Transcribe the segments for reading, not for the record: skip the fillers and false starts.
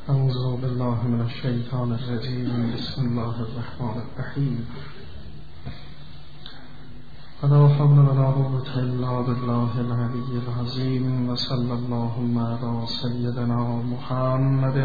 اعوذ بالله من الشیطان الرجیم. بسم الله الرحمن الرحیم. ولا حول ولا قوة الا بالله العلی العظیم. و صلی اللهم علی سیدنا محمد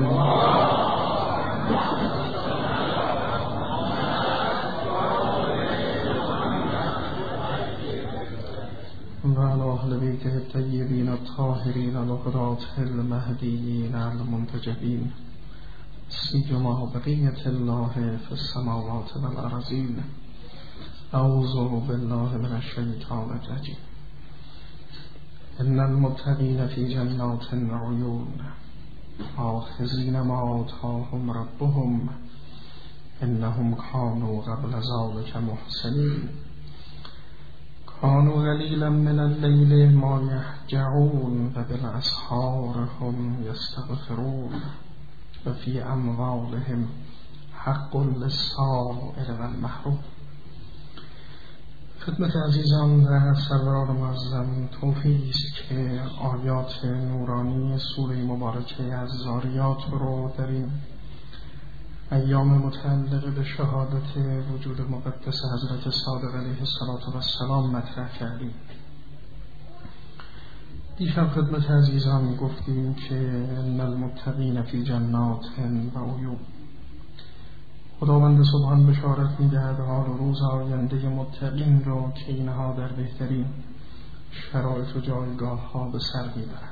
و علی اهل بیته الطیبین الطاهرین الهداة المهدیین المنتجبین سیما بقیة الله فی السماوات والارضین. اعوذ بالله من الشیطان الرجیم. ان المتقین فی جنات وعیون آخذین ما آتاهم ربهم انهم كانوا قبل ذلك محسنین كانوا قلیلا من اللیل ما یهجعون و بالاسحار هم یستغفرون و فی اموالهم حق للسائل و المحروم. خدمت عزیزان و سروران معظم، توفیقی است که آیات نورانی سوره مبارکه از زاریات رو در این ایام متعلق به شهادت وجود مقدس حضرت صادق علیه السلام مطرح کردیم. دیشب خدمت عزیزان گفتیم که ان المتقین فی جنات و عیون، خداوند سبحان بشارت می‌دهد حال و روز آینده متقین رو که اینها در بهترین شرایط و جایگاه‌ها به سر می‌برند.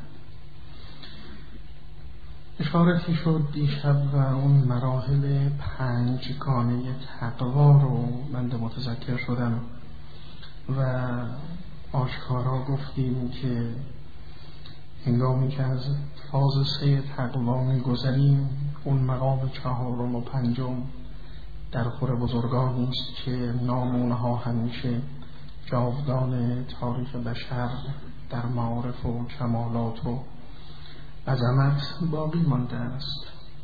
اشارتی شد دیشب و اون مراحل 5 گانه تقوا رو بنده متذکر شدم و آشکارا گفتیم که هنگامی که از فاز 3 تقوا می‌گذریم، اون مقام 4 و 5 در خور بزرگانی است که نام اونها همیشه جاودان تاریخ بشر در معارف و کمالات و عظمت باقی مانده است.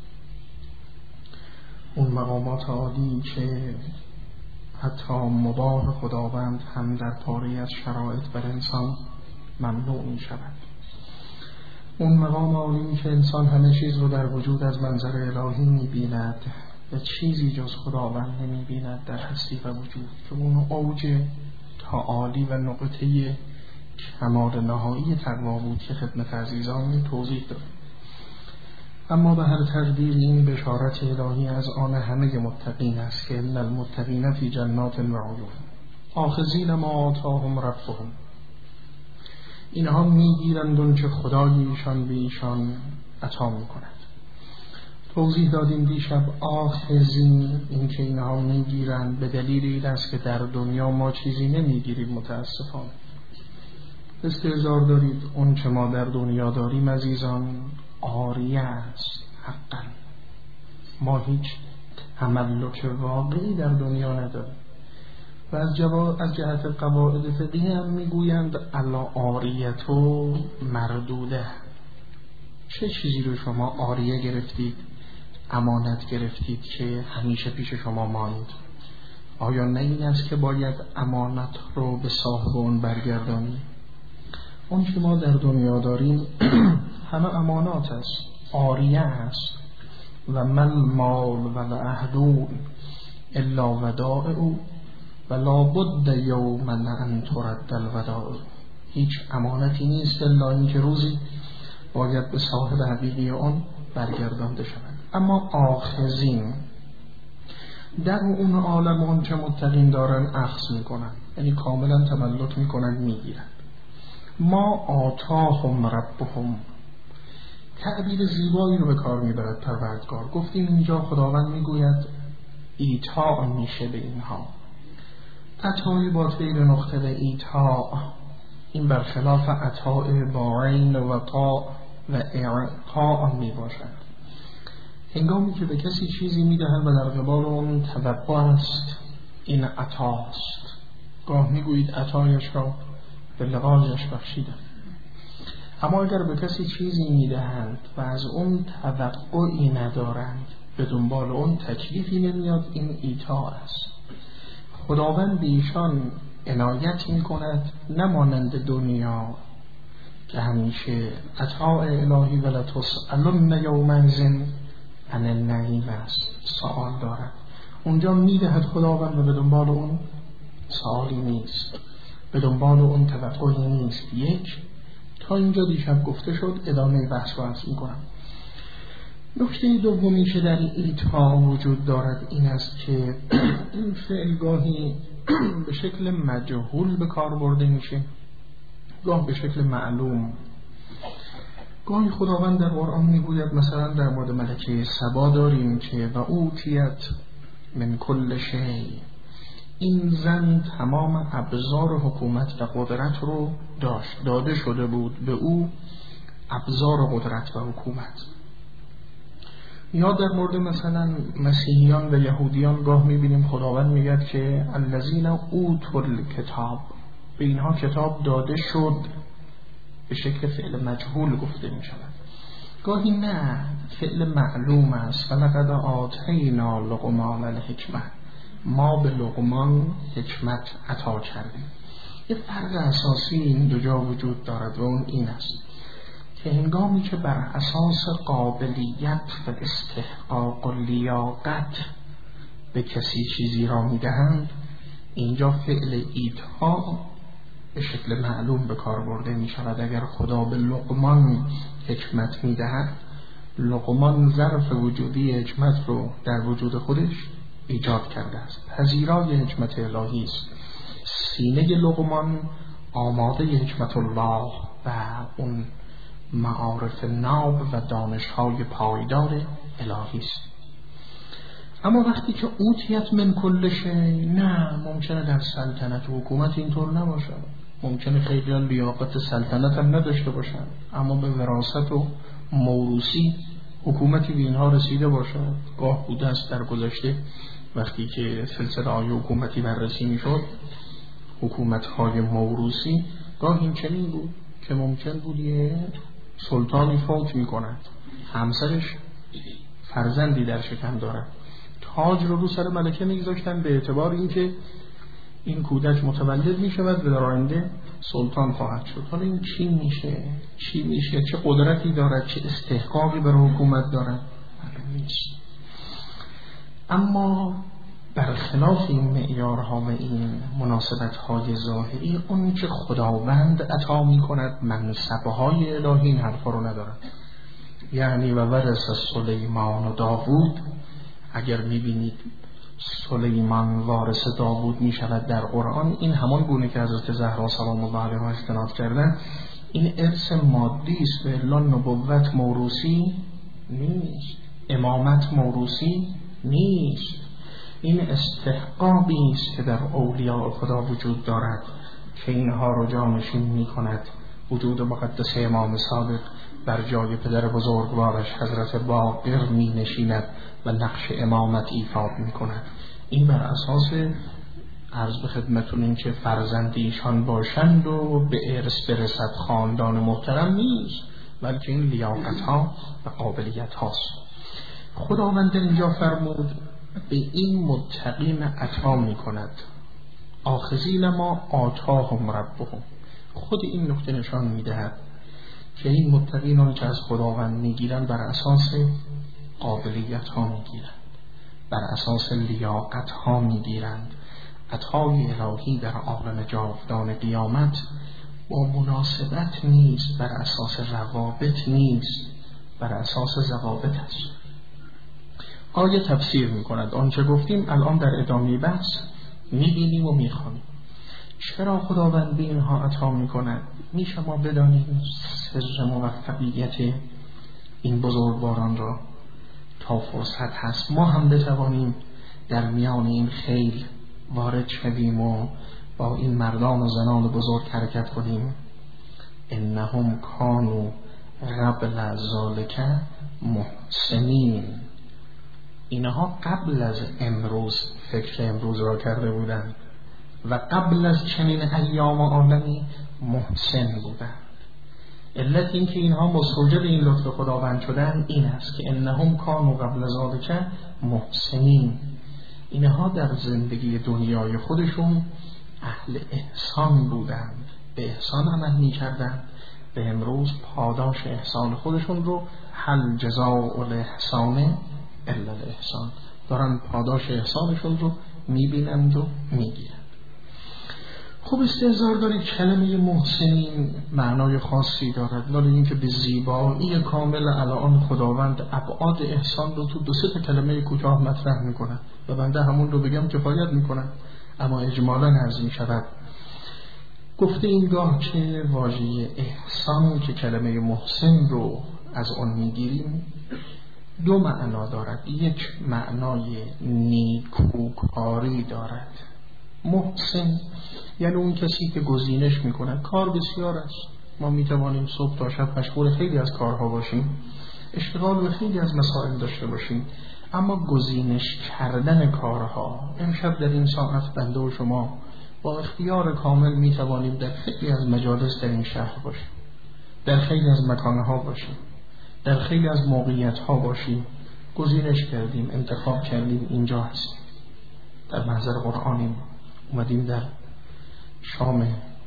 اون مقامات عالی که حتی مباح خداوند هم در پاره از شرایط بر انسان ممنوع می شود. اون مقام عالی که انسان همه چیز رو در وجود از منظر الهی می بیند و چیزی جز خداوند نمی بیند در هستی و وجود، که اون اوج تعالی و نقطه کمال نهایی تقوا بود که خدمت عزیزان توضیح داد. اما به هر تقدیر این بشارت الهی از آن همه متقین است که ان المتقین فی جنات و عیون آخذین ما آتاهم ربهم، اینها میگیرند اون چه خدای ایشان به ایشان عطا میکند. توضیح دادیم دیشب آخذین، این که اینها میگیرند به دلیل این است که در دنیا ما چیزی نمیگیریم. متاسفانه استحضار دارید اون چه ما در دنیا داریم عزیزان عاریه است. حقا ما هیچ تملک واقعی در دنیا نداریم و از جهت قواعد فقهی هم میگویند الا عاریت و مردوده. چه چیزی رو شما عاریه گرفتید، امانت گرفتید که همیشه پیش شما ماند؟ آیا نه این است که باید امانت رو به صاحب اون برگردانی؟ اون که ما در دنیا داریم همه امانات است، عاریه است. و من مال و اهدون الا ودائع و لا بد یوما ان ترد الودائع. هیچ امانتی نیست الا اینکه روزی باید به صاحب حقیقی آن برگردانده شود. اما آخذین در اون عالم اون چه متقین دارن اخذ میکنن، یعنی کاملا تملک میکنن، میگیرن. ما آتاهم ربهم، تعبیر زیبایی رو به کار میبرد پروردگار. گفتیم اینجا خداوند میگوید ایتاء میشه به اینها. عطای با تیر نقطه به ایتاء، این برخلاف عطای با عین و طاء و اعطاء میباشد. هنگامی که به کسی چیزی میدهند و در قبال اون توقع است، این عطاست. گاه میگویید عطایش را به لقایش بخشیدم. اما اگر به کسی چیزی میدهند و از اون توقعی ندارند، به دنبال اون تکلیفی نمیاد، این ایتاء است. خداوند به ایشان عنایت میکند، نمانند دنیا که همیشه عطاء الهی و لتسألن یومئذ عن النعیم است، سوال دارد. اونجا میدهد خداوند و به دنبال اون سوالی نیست، به دنبال اون توقعی نیست. یک، تا اینجا دیشب گفته شد، ادامه بحث رو عرض میکنم. نکته دومی که در ایتا وجود دارد این است که این فعل گاهی به شکل مجهول به کار برده میشه، گاه به شکل معلوم. گاهی خداوند در قرآن میگوید، مثلا در مورد ملکه سبا داریم که و اوتیت من کل شیء، این زن تمام ابزار حکومت و قدرت رو داشت، داده شده بود به او ابزار قدرت و حکومت. یا در مورد مثلا مسیحیان و یهودیان گاه میبینیم خداوند میگه که الذین اوتوا الکتاب، به اینها کتاب داده شد، به شکل فعل مجهول گفته میشود. گاهی نه، فعل معلوم است. ولقد آتینا لقمان الحکمه، ما به لقمان حکمت عطا کردیم. یه فرق اساسی این دو جا وجود دارد و اون این است که هنگامی که بر اساس قابلیت و استحقاق و لیاقت به کسی چیزی را میدهند، اینجا فعل ایتها به شکل معلوم به کار برده می شود. اگر خدا به لقمان حکمت می دهد، لقمان ظرف وجودی حکمت رو در وجود خودش ایجاد کرده است، پذیرای حکمت الهی است. سینه لقمان آماده حکمت الله و اون معارف ناب و دانش‌های پایدار الهی است. اما وقتی که اوتیت من کل شیء، نه، ممکنه در سلطنت و حکومت اینطور نباشد. ممکنه خیلی لیاقت سلطنت هم نداشته باشند، اما به وراثت و موروثی حکومتی به اینها رسیده باشد. گاه بوده است در گذشته وقتی که سلسله های حکومتی بررسی می شد، حکومت های موروثی، گاه این چنین بود که ممکن بود یه سلطانی فوت می کند، همسرش فرزندی در شکم دارد، تاج رو سر ملکه میگذاشتن به اعتبار اینکه این کودک متولد می شود و در آینده سلطان خواهد شد. حالا این چی میشه؟ چه قدرتی دارد؟ چه استحقاقی برای حکومت دارد؟ نیست. اما برخلاف این معیارها و این مناسبت‌های ظاهری، اون که خداوند عطا می‌کند منصب‌های الهی این حرفا رو ندارد. یعنی و ورث سلیمان و داوود، اگر می‌بینید سلیمان وارث داوود می‌شود در قرآن، این همان گونه که حضرت زهرا سلام الله علیها استناد کردن، این ارث مادی است، به اعلان نبوت موروثی نیست، امامت موروثی نیست. این استحقاقی است که در اولیاء خدا وجود دارد که اینها رو جانشین می کند. وجود مقدس امام صادق بر جای پدر بزرگوارش حضرت باقر می نشیند و نقش امامت ایفا می کند. این بر اساس عرض به خدمتون این که فرزندیشان باشند و به ارث برسد خاندان محترم نیست، بلکه این لیاقت ها و قابلیت هاست. خداوند اینجا فرمود به این متقین عطا می کند، آخذین ما آتاهم ربهم. خود این نکته نشان می دهد که این متقینان که از خداوند می گیرند بر اساس قابلیت ها می گیرند، بر اساس لیاقت ها می گیرند. عطای الهی در عالم جاودان قیامت با مناسبت نیست، بر اساس روابط نیست، بر اساس ضوابط است. آیه تفسیر می کند آنچه گفتیم الان در ادامه بحث می بینیم و می خوانیم. چرا خداوند به اینها عطا می کند؟ می شما بدانیم سر موفقیت این بزرگواران را تا فرصت هست ما هم بتوانیم در میان این خیل وارد شدیم و با این مردان و زنان بزرگ حرکت کنیم. انهم کانوا قبل ذلک محسنین. اینها قبل از امروز فکر امروز را کرده بودند و قبل از چنین ایام و عالمی محسن بودند. علت این که اینها مستوجب این لطف خداوند شدن این است که انهم کانوا قبل ذلک محسنین. اینها در زندگی دنیای خودشون اهل احسان بودند، به احسان عمل می کردند، به امروز پاداش احسان خودشون رو هل جزاء الاحسان الا الاحسان. دارن پاداش احسانشون رو میبینند و میگیرند. خب استحضار دارید کلمه محسنین معنای خاصی دارد، ولی اینکه به زیبایی کامل الان خداوند ابعاد احسان رو تو 2-3 کلمه کوتاه مطرح میکنه و بنده همون رو بگم کفایت میکنه، اما اجمالا عرض میشود. گفته اینگاه که واژه احسان که کلمه محسن رو از آن میگیریم 2 معنا دارد. یک معنای نیکوکاری دارد. محسن یعنی اون کسی که گزینش میکنه. کار بسیار است، ما میتوانیم صبح تا شب مشغول خیلی از کارها باشیم، اشتغال به خیلی از مسائل داشته باشیم، اما گزینش کردن کارها، امشب در این ساعت بنده و شما با اختیار کامل میتوانیم در خیلی از مجالس در این شهر باشیم، در خیلی از مکانها باشیم، در خیلی از موقعیتها باشیم. گزینش کردیم، انتخاب کردیم، اینجا هستیم، در محضر قرآنیم، اومدیم در شام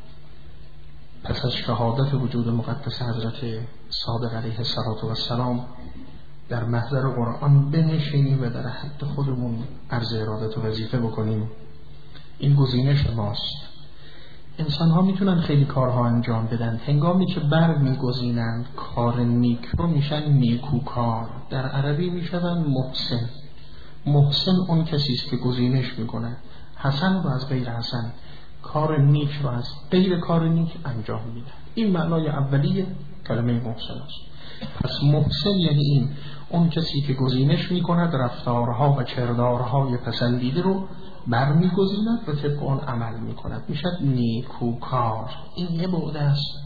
پس از شهادت وجود مقدس حضرت صادق علیه السلام در محضر قرآن بنشینیم و در حد خودمون عرض ارادت و وظیفه بکنیم. این گزینش ماست. انسان ها میتونن خیلی کارها انجام بدن، هنگامی که بر میگزینند کار نیک رو میشن نیکوکار، در عربی میشن محسن. محسن اون کسی است که گزینش میکنه، حسن رو از غیر حسن، کار نیک رو از غیر کار نیک انجام میده. این معنای اولیه کلمه محسن است. پس محسن یعنی این اون کسی که گزینش میکند رفتارها و کردارهای پسندیده رو برمیگزیند و طبق اون عمل میکند، میشد نیکوکار. این یه بعد است.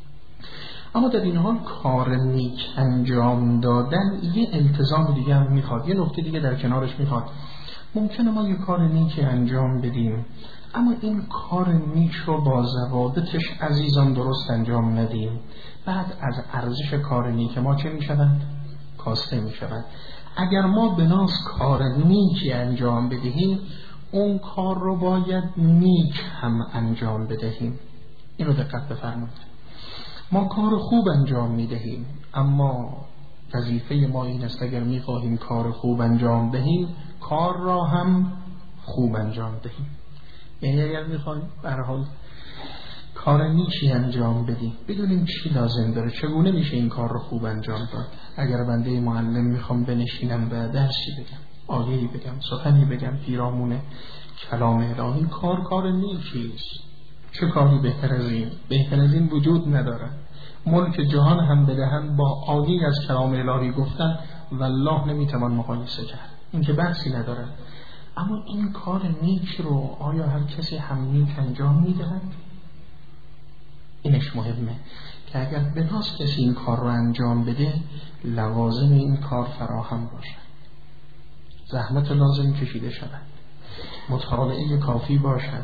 اما در این حال کار نیک انجام دادن یه التزام دیگه هم میخواد، یه نکته دیگه در کنارش میخواد. ممکنه ما یه کار نیکی انجام بدیم، اما این کار نیک رو با ضوابطش عزیزان درست انجام ندیم، بعد از ارزش کار نیک ما چه میشود؟ کاسته میشود. اگر ما بناس کار نیکی انجام بدهیم، اون کار رو باید نیک هم انجام بدهیم. اینو دقت بفرمایید. ما کار خوب انجام میدهیم، اما وظیفه ما این است اگر میخواهیم کار خوب انجام دهیم، کار را هم خوب انجام دهیم. یعنی اگر میخوایم به هر حال کار نیکی انجام بدیم، بدونیم چی لازم داره، چگونه میشه این کار رو خوب انجام داد. اگر بنده معلم میخوام بنشینم و درسی بگم، آیه‌ای بگم، سخنی بگم پیرامون کلام الهی، کار نیکی است. چه کاری بهتر از این؟ بهتر از این وجود نداره. ملک جهان هم بدهن با آیه از کلام الهی گفتن والله نمیتوان مقایسه کرد، این که بحثی نداره. اما این کار نیک رو آیا هر کسی هم نیک انجام میدهد؟ اینش مهمه که اگر بناس کسی این کار رو انجام بده، لوازم این کار فراهم باشه، زحمت لازم کشیده شود، مطالعه کافی باشد،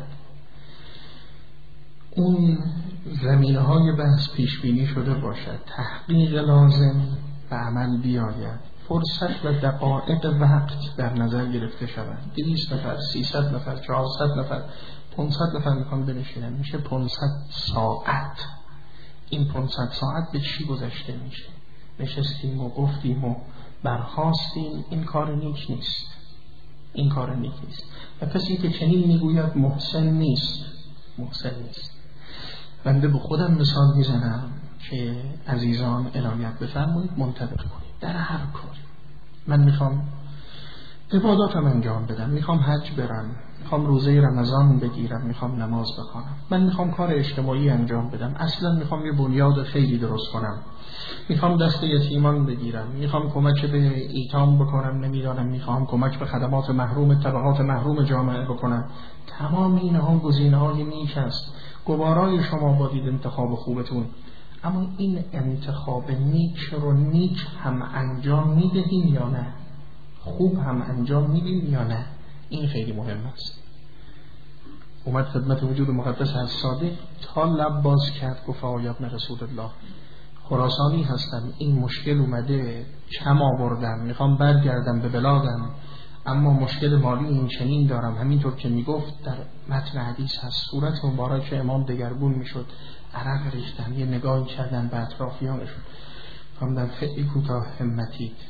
اون زمینه‌های بحث پیش بینی شده باشد، تحقیق لازم به عمل بیاید، فرصت و دقایق وقت در نظر گرفته شود. 200 نفر، 300 نفر، 400 نفر، 500 نفر میخوان بنشینن، میشه 500 ساعت. این 500 ساعت به چی گذشته میشه؟ نشستیم و گفتیم و برخاستیم. این کار نیک نیست. این کار نیک نیست. و کسی که چنین میگوید محسن نیست، محسن نیست. بنده به خودم مثال میزنم که عزیزان عنایت بفرمایید، منطبق کنید در هر کاری. من میخوام عباداتم انجام بدم، میخوام حج برم، میخوام روزه رمضان بگیرم، میخوام نماز بخوانم، من میخوام کار اجتماعی انجام بدم، اصلا میخوام یه بنیاد خیلی درست کنم، میخوام دست یتیمان بگیرم، میخوام کمک به ایتام بکنم، نمیدانم، میخوام کمک به خدمات محروم، طبقات محروم جامعه بکنم. تمام اینها گزینه‌های نیک است. گوارای شما با دید انتخاب خوبتون. اما این انتخاب نیک رو نیک هم انجام میدهیم یا نه؟ خوب هم انجام میدیم یا نه؟ این خیلی مهم است. اومد خدمت وجود مقدس از صادق، تا لب باز کرد گفت آقای ابن رسول الله، خراسانی هستم، این مشکل اومده، کم آوردم، میخوام برگردم به بلادم، اما مشکل مالی این چنین دارم. همینطور که میگفت در متن حدیث هست، صورت مبارک امام دگرگون میشد، عرق ریختن، یه نگاهی کردن به اطرافیانشون، فرمودن خیلی کوتاه همتید،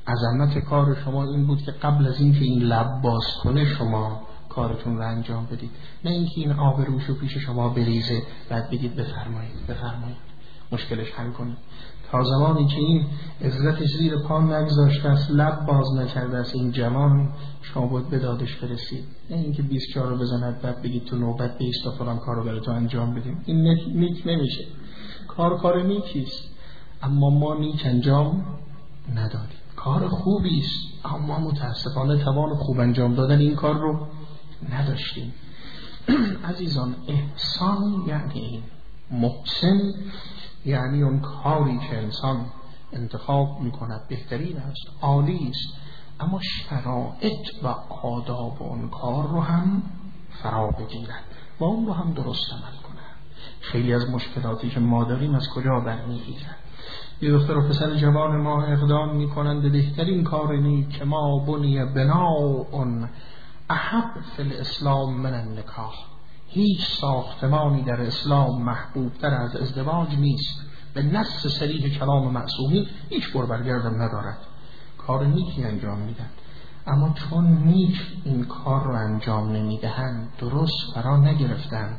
عظمت کار شما این بود که قبل از اینکه این لب باز کنه شما کارتون رو انجام بدید، نه اینکه این آب روش و پیش شما بریزه بعد بگید بفرمایید مشکلش حل کنید. تا زمانی که این عزتش زیر پا نگذاشته است، لب باز نکرده است این جوان، شما باید به دادش برسید، نه اینکه 24 رو بزند بعد بگید تو نوبت بیست تا فلان کار رو برای تو انجام بدیم. این نیک نمیشه. کار نیکیست اما ما نیک انجام ندادیم. کار خوبی است اما متاسفانه توان خوب انجام دادن این کار رو نداشتیم. عزیزان، احسان یعنی این، محسن یعنی اون کاری که انسان انتخاب میکند بهترین است، عالی است، اما شرایط و آداب اون کار رو هم فرا بگیرد و اون رو هم درست عمل کنند. خیلی از مشکلاتی که ما داریم از کجا برمیگیرد؟ یه دختر و پسر جوان ما اقدام میکنند به بهترین کار نیک که ما بنی بناء احب فی الاسلام من النکاح. هیچ ساختمانی در اسلام محبوب تر از ازدواج نیست. به نص صریح کلام معصومی هیچ بربرگردم ندارد. کار نیکی انجام میدن اما چون نیک این کار رو انجام نمیدهند، درست فرا نگرفتند،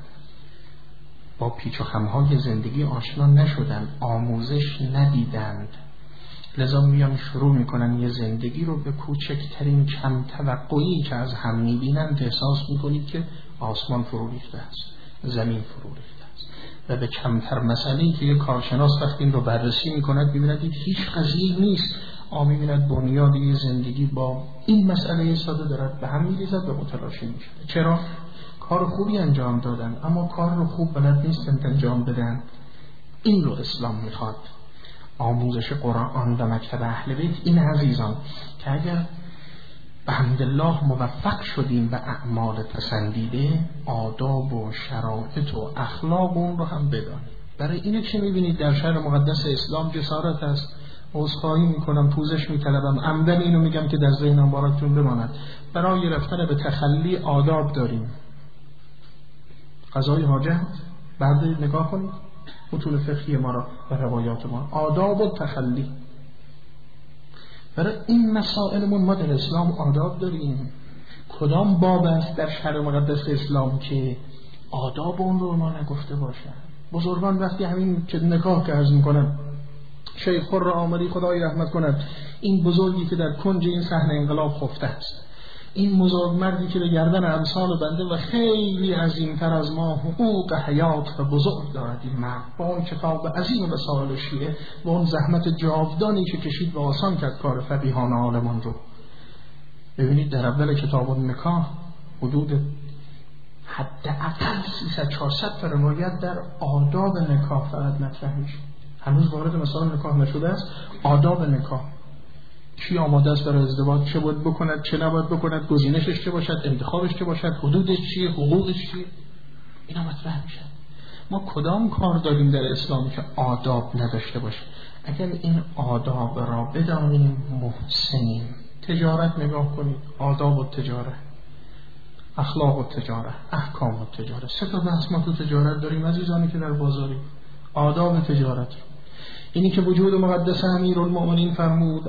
با پیچ و خمهای زندگی آشنا نشدند، آموزش ندیدند، لذا میان شروع میکنن یه زندگی رو به کوچکترین کم توقعی که از هم میبینند احساس میکنید که آسمان فرو ریخته است، زمین فرو ریخته است. و به کمتر مسئله‌ای که یک کارشناس وقتی این رو بررسی میکند میبیند هیچ قضیه‌ای نیست، میبیند بنیاد یه زندگی با این مسئله ساده دارد به هم میریزد و متلاشی میشه. چرا؟ کار خوبی انجام دادن اما کار رو خوب بلد نیستند انجام بدن. این رو اسلام میخواد. آموزش قرآن و مکتب اهل بیت این عزیزان که اگر به حمدالله موفق شدیم به اعمال پسندیده، آداب و شرایط و اخلاق اون رو هم بدانیم. برای اینه که میبینید در شهر مقدس اسلام جسارت است. عذرخواهی میکنم، پوزش میطلبم، عمدن اینو میگم که در ذهنم براتون بماند. برای رفتن به تخلی آداب داریم. قضای حاجت بعد نگاه کنید متون فقهی ما را و روایات ما، آداب و تخلی. برای این مسائلمون ما در اسلام آداب داریم. کدام باب است در شرع مقدس اسلام که آداب اون رو ما نگفته باشن؟ بزرگان وقتی همین که نکاح که عرض میکنن، شیخ خر آمری خدای رحمت کند، این بزرگی که در کنج این صحنه انقلاب خفته است، این بزرگ مردی که به گردن امثال بنده و خیلی عظیمتر از ما حقوق حیات و بزرگ دارد، این مرد با اون کتاب عظیم وسائل شیعه و اون زحمت جاودانی که کشید و آسان کرد کار فقیهان عالمان رو. ببینید در اول کتاب النکاح حدود حداقل 300-400 تا روایت در آداب نکاح فقط مطرح میشه. هنوز وارد مسائل نکاح نشده است. آداب نکاح، کی آماده است برای ازدواج، چه باید بکند، چه نباید بکند، گزینشش چه باشد، انتخابش چه باشد، حدودش چیه، حقوقش چیه، اینا مطرح میشه. ما کدام کار داریم در اسلام که آداب نداشته باشه؟ اگر این آداب را بدانیم محسنیم. تجارت نگاه کنید، آداب و تجارت، اخلاق و تجارت، احکام و تجارت. 3 تا بحث ما تو تجارت داریم عزیزانی که در بازاری. آداب تجارت، اینی که وجود مقدس امیرالمؤمنین فرمود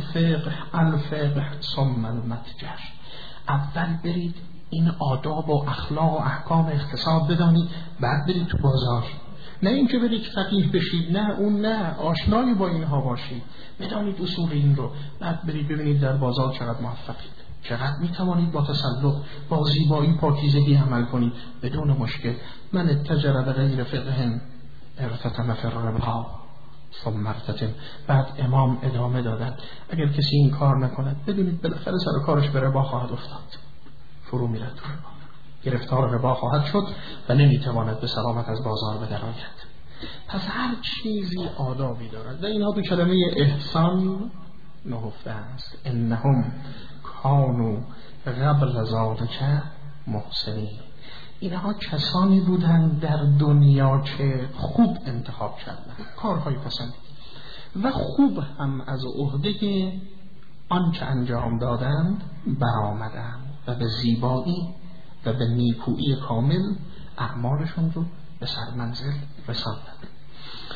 الفقه ثم المتجر. اول برید این آداب و اخلاق و احکام اقتصاد بدانید، بعد برید تو بازار. نه اینکه برید فقیه بشید، نه اون، نه آشنایی با اینها باشید، بدانید اصول این رو، بعد برید ببینید در بازار چقدر موفقید، چقدر میتوانید با تسلط، با زیبایی، پاکیزگی عمل کنید بدون مشکل. من اتجر به غیر فقه ارتتم فی الربا ثم ارتتم. بعد امام ادامه دادن اگر کسی این کار نکند بدونید بالاخره سر کارش به ربا خواهد افتاد، فرو میره تو ربا، گرفتار ربا خواهد شد و نمیتواند به سلامت از بازار بدراید. پس هر چیزی آدابی دارد و اینها تو کلمه احسان نهفته است. انهم کانوا قبل ذلک محسنین. اینها کسانی بودند در دنیا که خوب انتخاب کردند، کارهای پسند و خوب هم از عهده آنچه انجام دادند برآمدند و به زیبایی و به نیکویی کامل اعمالشون رو به سرمنزل رساندند.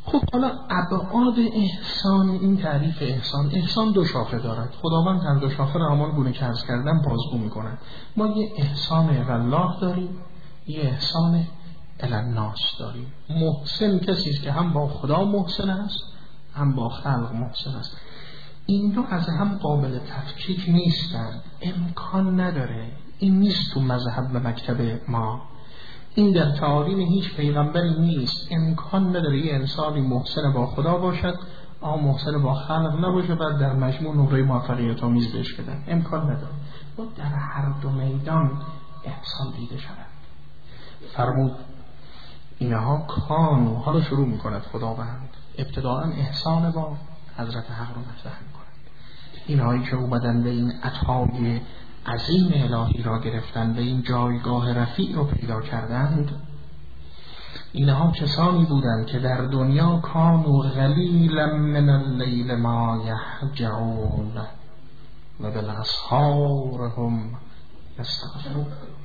خب حالا ابعاد احسان، این تعریف احسان دو شاخه دارد. خداوند هر دو شاخه را همان گونه که عرض کردم بازگو می‌کند. ما یه احسان الله داریم، یه احسان الناس داریم. محسن کسی است که هم با خدا محسن است، هم با خلق محسن است. این دو از هم قابل تفکیک نیستند، امکان نداره. این نیست تو مذهب و مکتب ما، این در تعالیم هیچ پیغمبری نیست. امکان نداره یه انسانی محسن با خدا باشد اما محسن با خلق نباشه، بعد در مجموع نمره موفقیت آمیز بهش بدن. امکان نداره. و در هر دو میدان احسان دیده شود. فرمود اینها کانو، حالا شروع میکند خداوند ابتداء احسان با حضرت حق رو مطرح میکند. اینهایی که اومدن به این عطای عظیم الهی را گرفتن، به این جایگاه رفیع رو پیدا کردند، اینها کسانی بودند که در دنیا کانوا قلیلا من اللیل ما یهجعون و بالاسحار هم یستغفرون.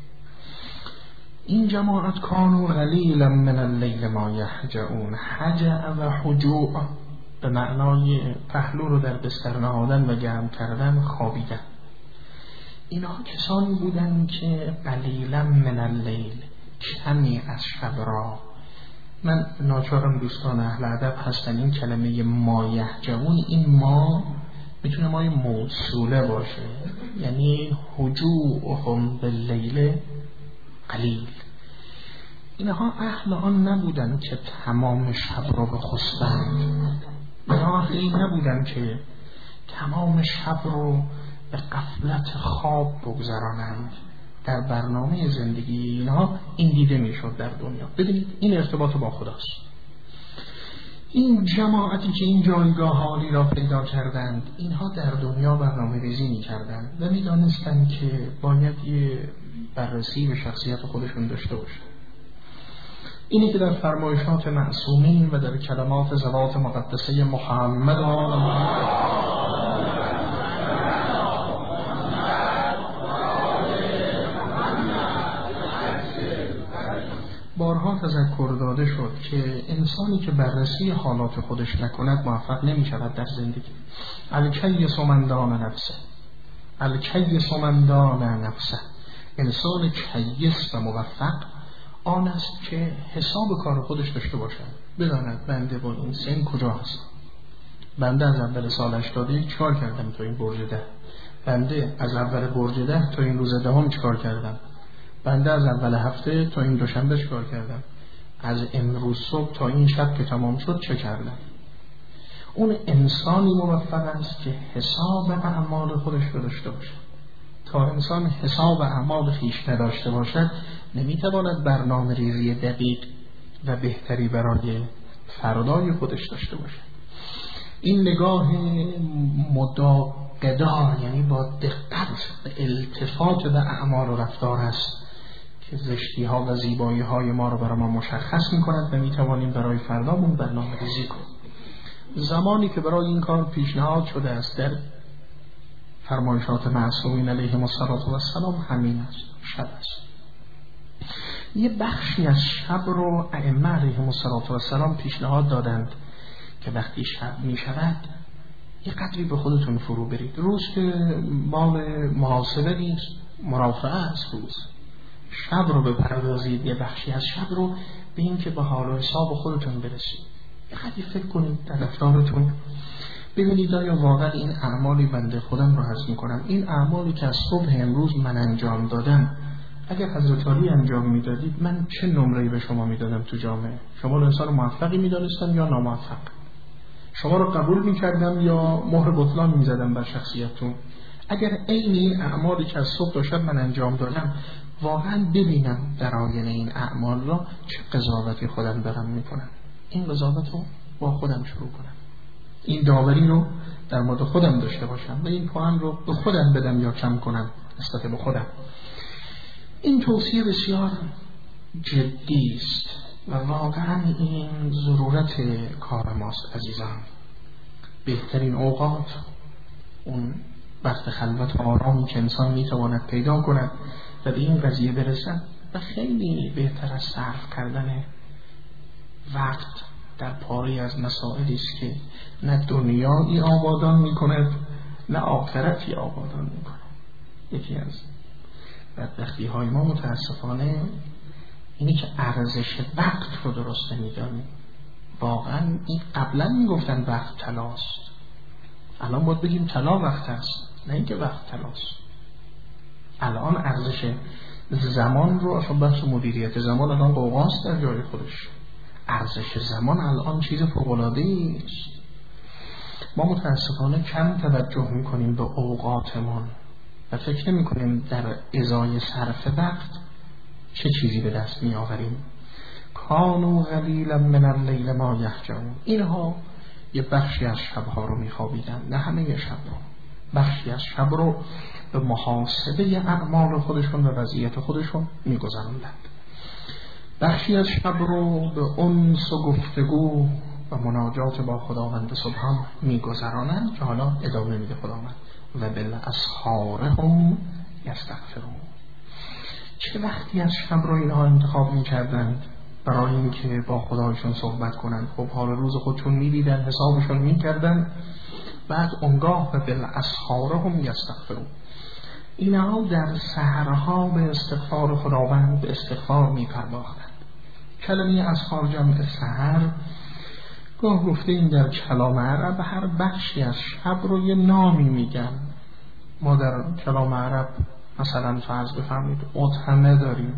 این جماعت کانوا قلیلا من اللیل ما یهجعون. هجع و هجوع به معنای پهلو رو در بستر نهادن و گرم کردن، خوابیدن. اینها کسانی بودند که قلیلا من اللیل، کمی از شب را. من ناچارم دوستان اهل ادب هستن این کلمه ما یهجعون، این ما میتونه مای موصوله باشه، یعنی هجوعهم باللیل قلیل. اینها اهل آن نبودن که تمام شب رو بخسبند، اینها اهل این نبودن که تمام شب رو به غفلت خواب بگذرانند. در برنامه زندگی اینها این دیده میشد در دنیا. ببینید این ارتباط با خداست. این جماعتی که این جایگاه عالی را پیدا کردند، اینها در دنیا برنامه ریزی می کردند و می دانستند که باید یه بررسی به شخصیت خودشون داشته باشند. اینی که در فرمایشات معصومین و در کلمات ذوات مقدسه محمد بارها تذکر داده شد که انسانی که بررسی حالات خودش نکند موفق نمی شود در زندگی. الکیس من دان نفسه، الکیس من دان نفسه. انسان کیس و موفق آن است که حساب کار خودش داشته باشد، بداند بنده با این سن کجا هست، بنده از اول سال 81 چیکار کردم تا این برج 10، بنده از اول برج 10 تا این روز دهم چیکار کردم، بنده از اول هفته تا این دوشنبه چیکار کردم، از امروز صبح تا این شب که تمام شد چه کردم. اون انسانی موفق است که حساب اعمال خودش رو داشته باشد. تا انسان حساب اعمال خیش نداشته باشد نمیتواند برنامه ریزی دقیق و بهتری برای فردای خودش داشته باشد. این نگاه مداقدار، یعنی با دقت و التفات به اعمال و رفتار است که زشتی ها و زیبایی های ما رو برای ما مشخص می کند و می توانیم برای فردامون برنامه ریزی کنیم. زمانی که برای این کار پیشنهاد شده است در فرمایشات معصومین علیهم السلام همین است، شب است. یه بخشی از شب رو ائمه علیهم السلام پیشنهاد دادند که وقتی شب می شود یه قدری به خودتون فرو برید. روز که مال محاسبه نیست، مرافعه است. روز شب رو بپردازید، یه بخشی از شب رو به این که به حال و حساب خودتون برسید. یه قدری فکر کنید در رفتارتون، ببینید آیا واقعا این اعمالی بنده خودم رو حس میکنم، این اعمالی که از صبح امروز من انجام دادم اگر حضرت علی انجام میدادید من چه نمره‌ای به شما میدادم تو جامعه؟ شما رو انسان موفقی میدانستم یا ناموفق؟ شما رو قبول میکردم یا مهر بطلان میزدم بر شخصیتتون؟ اگر عین اعمالی که از صبح تا شب من انجام دادم واقعا ببینم در آینه این اعمال را چه قضاوتی خودم دارم میکنم، این قضاوت رو با خودم شروع کنم، این داوری رو در مورد خودم داشته باشم و این پوان رو به خودم بدم یا کم کنم نسبت به خودم. این توصیه بسیار جدی است و واقعا این ضرورت کار ماست عزیزان. بهترین اوقات اون وقت خلوت و آرامی که انسان میتواند پیدا کند و به این قضیه برسد و خیلی بهتر از صرف کردن وقت در پاره از مسائلی است که نه دنیایی آبادان میکند نه آخرتی آبادان میکند. یکی از بدبختی های ما متاسفانه اینی که ارزش وقت رو درست نمیدانیم. واقعا این قبلا میگفتن وقت طلاست، الان باید بگیم طلا وقت است، نه اینکه وقت طلاست. الان ارزش زمان رو، اصلا بحث مدیریت زمان الان قوقاست در جای خودش. ارزش زمان الان چیز فوق‌العاده‌ای است. ما متاسفانه کم توجه میکنیم به اوقاتمون و فکر نمیکنیم در ازای صرف وقت چه چیزی به دست میآوریم. کانوا قلیلا من اللیل ما یهجعون. اینها یه بخشی از شبها رو میخوابیدن، نه همه شب رو. بخشی از شب رو به محاسبه اعمال خودشون و وضعیت خودشون میگذراندند. بخشی از شب رو به انس و گفتگو و مناجات با خداوند سبحان میگذرانند که حالا ادامه میده خداوند و بالاسحار هم یستغفرون. چه وقتی از شب رو اینها انتخاب میکردند برای اینکه با خدایشون صحبت کنند؟ خب حال روز خودشون میدیدن، حسابشون میکردن، بعد اونگاه و بالاسحار هم یستغفرون. اینها در سحرها به استغفار خداوند به استغفار میپرداختند. کلمه اسحار جمع سحر. گاه گفته این در کلام عرب هر بخشی از شب رو یه نامی میگن. ما در کلام عرب مثلا فرض بفرمایید اطهمه داریم،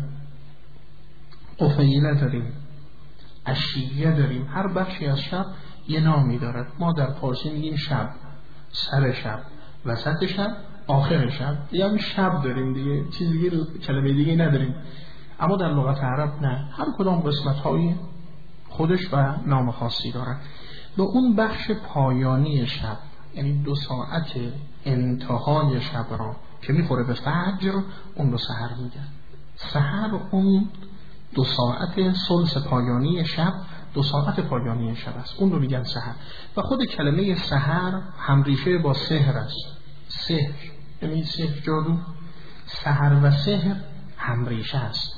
قفیله داریم، عشیه داریم. هر بخشی از شب یه نامی دارد. ما در فارسی میگیم شب، سر شب، وسط شب، آخر شب. یعنی شب داریم دیگه، چیز دیگه کلمه دیگه نداریم. اما در لغت عرب نه، هر کدام قسمت‌های خودش و نام خاصی دارن. به اون بخش پایانی شب، یعنی 2 ساعت انتهای شب را که میخوره به فجر، اون رو سحر میگن. سحر اون 2 ساعت ثلث پایانی شب، 2 ساعت پایانی شب است، اون رو میگن سحر. و خود کلمه سحر همریشه با سحر است. سحر یعنی سحر، جادو. سحر و سحر همریشه است.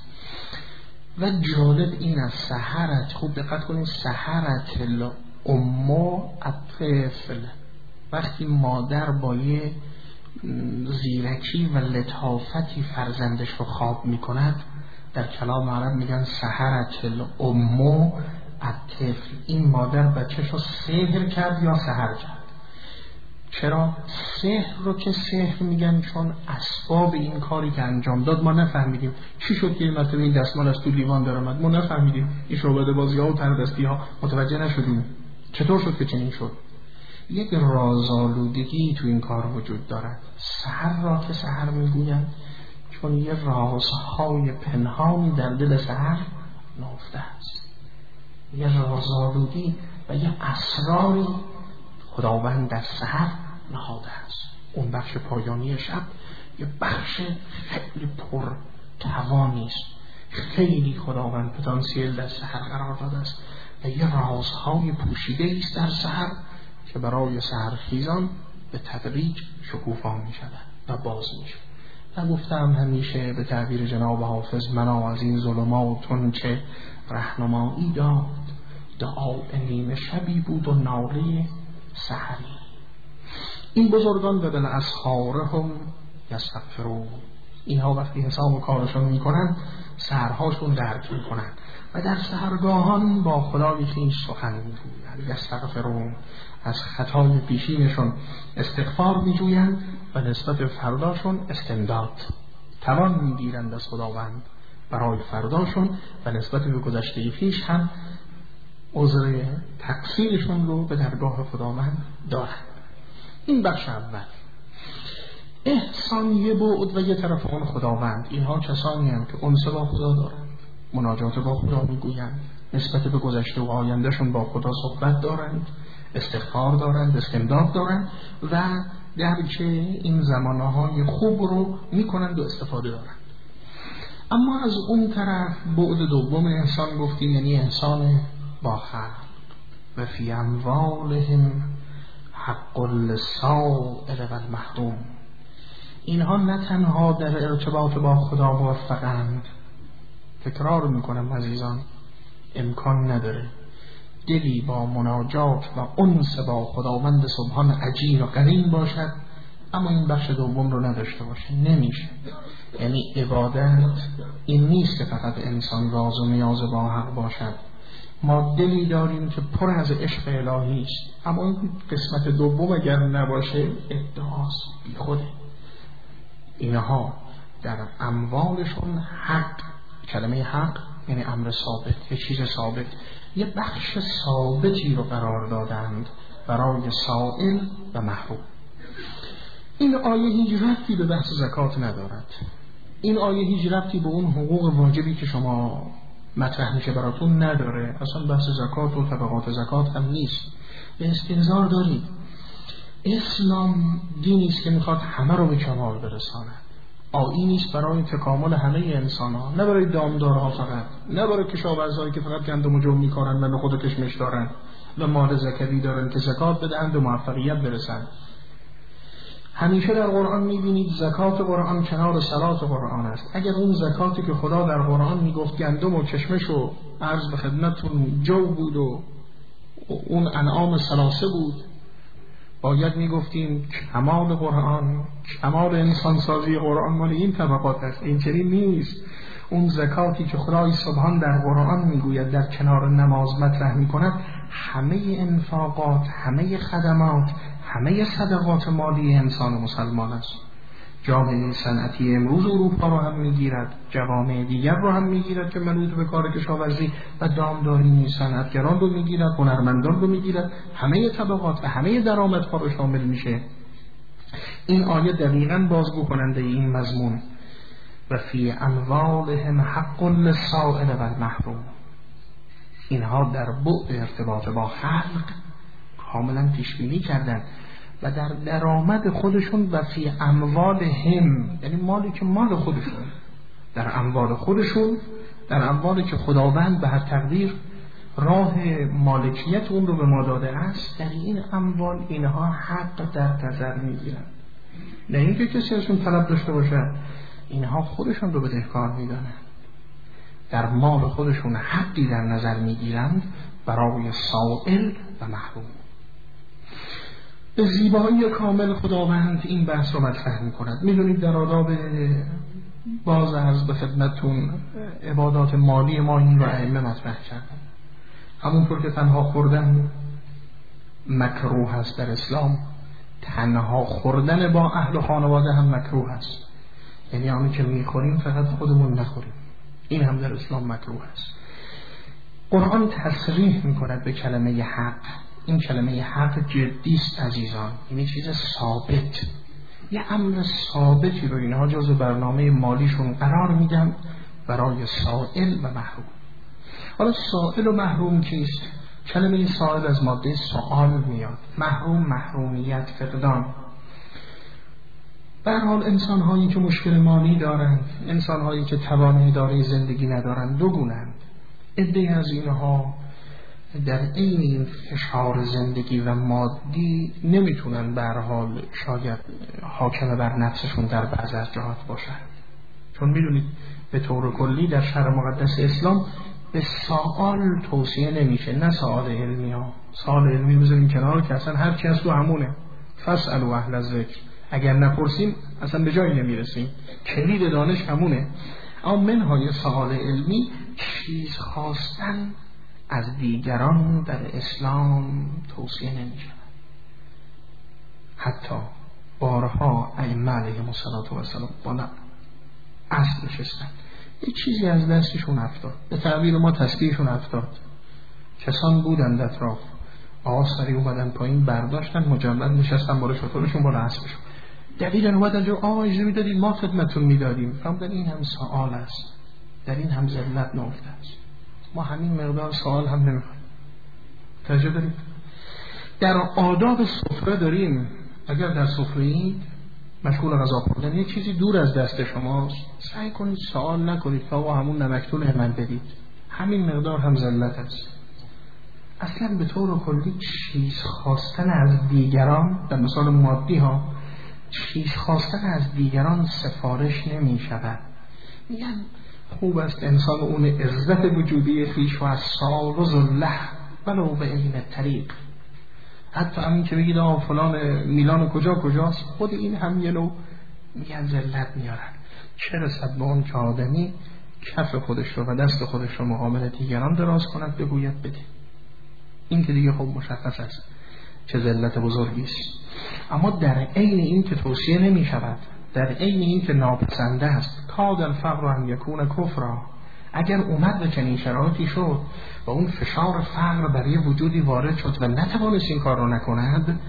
و جالب این از سحرت، خوب دقت کنید، سحرت الام الطفل، وقتی مادر با یه زیرکی و لطافتی فرزندش رو خواب میکند، در کلام عرب میگن سحرت الام الطفل. این مادر بچه‌ش رو سحر کرد یا سحر کرد. چرا؟ سحر رو که سحر میگن چون اسباب این کاری که انجام داد ما نفهمیدیم. چی شد که مثلا این دستمال از تو لیوان در اومد؟ ما نفهمیدیم. این شعبده بازی ها و تردستی ها متوجه نشدیم. چطور شد که چنین شد؟ یک رازآلودگی تو این کار وجود دارد. سحر را که سحر میگوین چون یه رازهای پنهانی در دل سحر نهفته است. یه رازآلودی و یه اسراری خداوند در سحر نهاده است. اون بخش پایانی شب یه بخش خیلی پر توانی است. خیلی خداوند پتانسیل در سحر قرار داده است و یه رازهای پوشیده است در سحر که برای سحرخیزان به تدریج شکوفا می شود و باز می شود. و گفتم همیشه به تعبیر جناب حافظ منا از این ظلماتون که رهنمایی داد، دعا نیمه شبی بود و ناله سحری. این بزرگان و بالاسحار هم یستغفرون. اینها وقتی حساب کارشون میکنن سحرهاشون درک میکنن و در سحرگاهان با خدای خویش سخن میگویند. یستغفرون، از خطای پیشینشون استغفار میجویند و نسبت به فرداشون استمداد توان میگیرند از خداوند برای فرداشون و نسبت به گذشته پیش هم عذر تقصیرشون رو به درگاه خداوند دارند. این بخش اول. احسان یه بعد و یه طرف اون خداوند. اینها کسانی هم که انس با خدا دارند، مناجات با خدا میگویند، نسبت به گذشته و آیندهشون با خدا صحبت دارند، استغفار دارند، استمداد دارند و درک این زمانهای خوب رو میکنند و استفاده دارند. اما از اون طرف بعد دوم انسان گفتیم، یعنی انسان با خلق و فی اموالهم حق للسائل و المحروم. اینها نه تنها در ارتباط با خدا موفقند، تکرار میکنم عزیزان، امکان نداره دلی با مناجات و انس با خداوند سبحان عجین و قرین باشد اما این بخش دوم رو نداشته باشه، نمیشه. یعنی عبادت این نیست که فقط انسان راز و نیاز با حق باشد. ما دلی داریم که پر از عشق الهی است، اما این قسمت دوم اگر نباشه ادعاست، بی خوده. اینها در اموالشون حق، کلمه حق یعنی امر ثابت، یه چیز ثابت، یه بخش ثابتی رو قرار دادند برای سائل و محروم. این آیه هیچ ربطی به بحث زکات ندارد. این آیه هیچ ربطی به اون حقوق واجبی که شما مطرح میشه براتون نداره. اصلا بحث زکات و طبقات زکات هم نیست. به استنظار دارید اسلام دینی است که میخواد همه رو به کمال برساند. آیینی است برای تکامل همه انسان ها، نه برای دامدارها فقط، نه برای کشاورزهایی که فقط گندم و جو میکارن و به خود کشمش دارن و مال زکاتی دارن که زکات بدهند و موفقیت برسند. همیشه در قرآن میبینید زکات قرآن کنار صلات قرآن است. اگر اون زکاتی که خدا در قرآن میگفت گندم و کشمش و عرض به خدمتتون جو بود و اون انعام ثلاثه بود، باید میگفتیم کمال قرآن، کمال انسانسازی قرآن مال این طبقات است. این چنین نیست. اون زکاتی که خدای سبحان در قرآن میگوید در کنار نماز مطرح میکند، همه انفاقات، همه خدمات، همه صدقات مالی انسان مسلمان است. جامعه صنعتی امروز اروپا رو هم میگیرد، جوامع دیگر رو هم میگیرد که منوط به کار کشاورزی و دامداری، صنعتگران رو میگیرد، هنرمندان رو میگیرد، همه طبقات و همه درآمدها رو شامل میشه. این آیه دقیقاً بازگو کننده این مضمون و فی اموالهم حق للسائل و المحروم. اینها در بعد ارتباط با خلق کاملا پیشبینی کردند و در درآمد خودشون و فی اموالهم، یعنی مالی که مال خودشون، در اموال خودشون، در اموالی که خداوند به هر تقدیر راه مالکیت اون رو به ما داده است، در این اموال اینها حق در نظر میگیرن. نه اینکه کسی ازشون طلب داشته باشه، اینها خودشون رو بدهکار میدانن، در مال خودشون حقی در نظر میگیرند برای سائل و محروم. به زیبایی کامل خداوند این بحث رو مطرح می‌کند. می‌دونید در آداب باز عرض به خدمتتون عبادات مالی ما این رو ائمه مطرح کردن. همونطور که تنها خوردن مکروه است در اسلام، تنها خوردن با اهل و خانواده هم مکروه است. یعنی آنی که می‌خوریم فقط خودمون نخوریم، این هم در اسلام مکروه است. قرآن تصریح می‌کند به کلمه حق. این کلمه حق جدی است عزیزان، یعنی چیز ثابت، یه امر ثابتی رو اینها جزو برنامه مالیشون قرار میدن برای سائل و محروم. حالا سائل و محروم کیست؟ کلمه سائل از ماده سؤال میاد، محروم محرومیت، فقدان. به هر حال انسان هایی که مشکل مالی دارند، انسان هایی که توان اداره زندگی ندارند دو گونه‌اند. عده‌ای از اینها در این فشار زندگی و مادی نمیتونن به هر حال شاید حاکم بر نفسشون در بعض از جهات باشن، چون میدونید به طور کلی در شرع مقدس اسلام به سوال توصیه نمیشه، نه سوال علمی ها. سوال علمی بذاریم کنار که اصلا هر چی از تو همونه، فاسألوا اهل الذکر، اگر نپرسیم اصلا به جایی نمیرسیم، کلید دانش همونه. اما منهای سوال علمی چیز خواستن از دیگران در اسلام توصیه نمی شود. حتی بارها ائمه علیهم السلام بالا اصل نشستن، یک چیزی از دستشون افتاد، به تعبیر ما تسبیحشون افتاد. کسان بودند اطراف، آقا سری اومدن پایین، برداشتن، مجمد نشستن بالا شطورشون، بالا اسبشون، دویدن اومدن جو آقا اجازه میدادید ما خدمتتون میدادیم. فهمیدن این هم سوال است، در این هم ذلت نهفته است. ما همین مقدار سوال هم نمیخوایم. توجه دارید؟ در آداب سفره داریم، اگر در سفره‌اید مشغول غذا خوردن یک چیزی دور از دست شماست، سعی کنید سوال نکنید که آقا همون نمکتون من بدید. همین مقدار هم ذلت است. اصلا به طور کلی چیز خواستن از دیگران، در مثال مادی ها، چیز خواستن از دیگران سفارش نمی شود. میگن خوب است انسان اون عزت وجودی خویش و از سال و ذله ولو به عین طریق. حتی همین که بگید فلان میلان کجاست، خود این هم یه نوع میگن ذلت میارن. چه رسد به اون که آدمی کف خودش رو و دست خودش رو مقابل دیگران دراز کند بگوید بده. این که دیگه خب مشخص است چه ذلت بزرگی است. اما در عین این که توصیه نمی شود، در عین این که ناپسنده است، کاد الفقر ان یکون کفرا، اگر اومد به چنین شرایطی شد و اون فشار فقر برای وجودی وارد شد و نتوانست این کار رو نکند،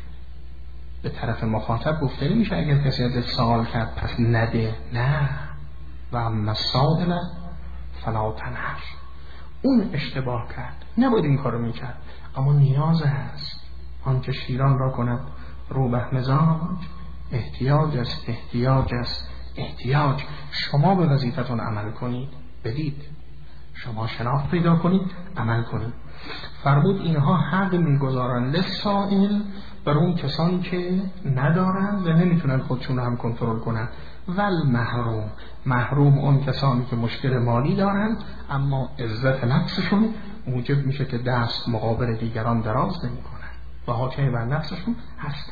به طرف مخاطب گفته نمیشه اگر کسی ازت سوال کرد پس نده. نه، و اما السائل فلا تنهر. اون اشتباه کرد، نباید این کارو میکرد، اما نیاز است. آنچه شیران را کند روبه مزاج، احتیاج است، احتیاج است، احتیاج. شما به وظیفتون عمل کنید، بدید. شما شناخت پیدا کنید، عمل کنید. فرمود اینها حق میگذارن للسائل، بر اون کسانی که ندارن و نمیتونن خودشون هم کنترل کنن، ول محروم، محروم اون کسانی که مشکل مالی دارن اما عزت نفسشون موجب میشه که دست مقابل دیگران دراز نمی کنن و حاکم بر نفسشون هستن.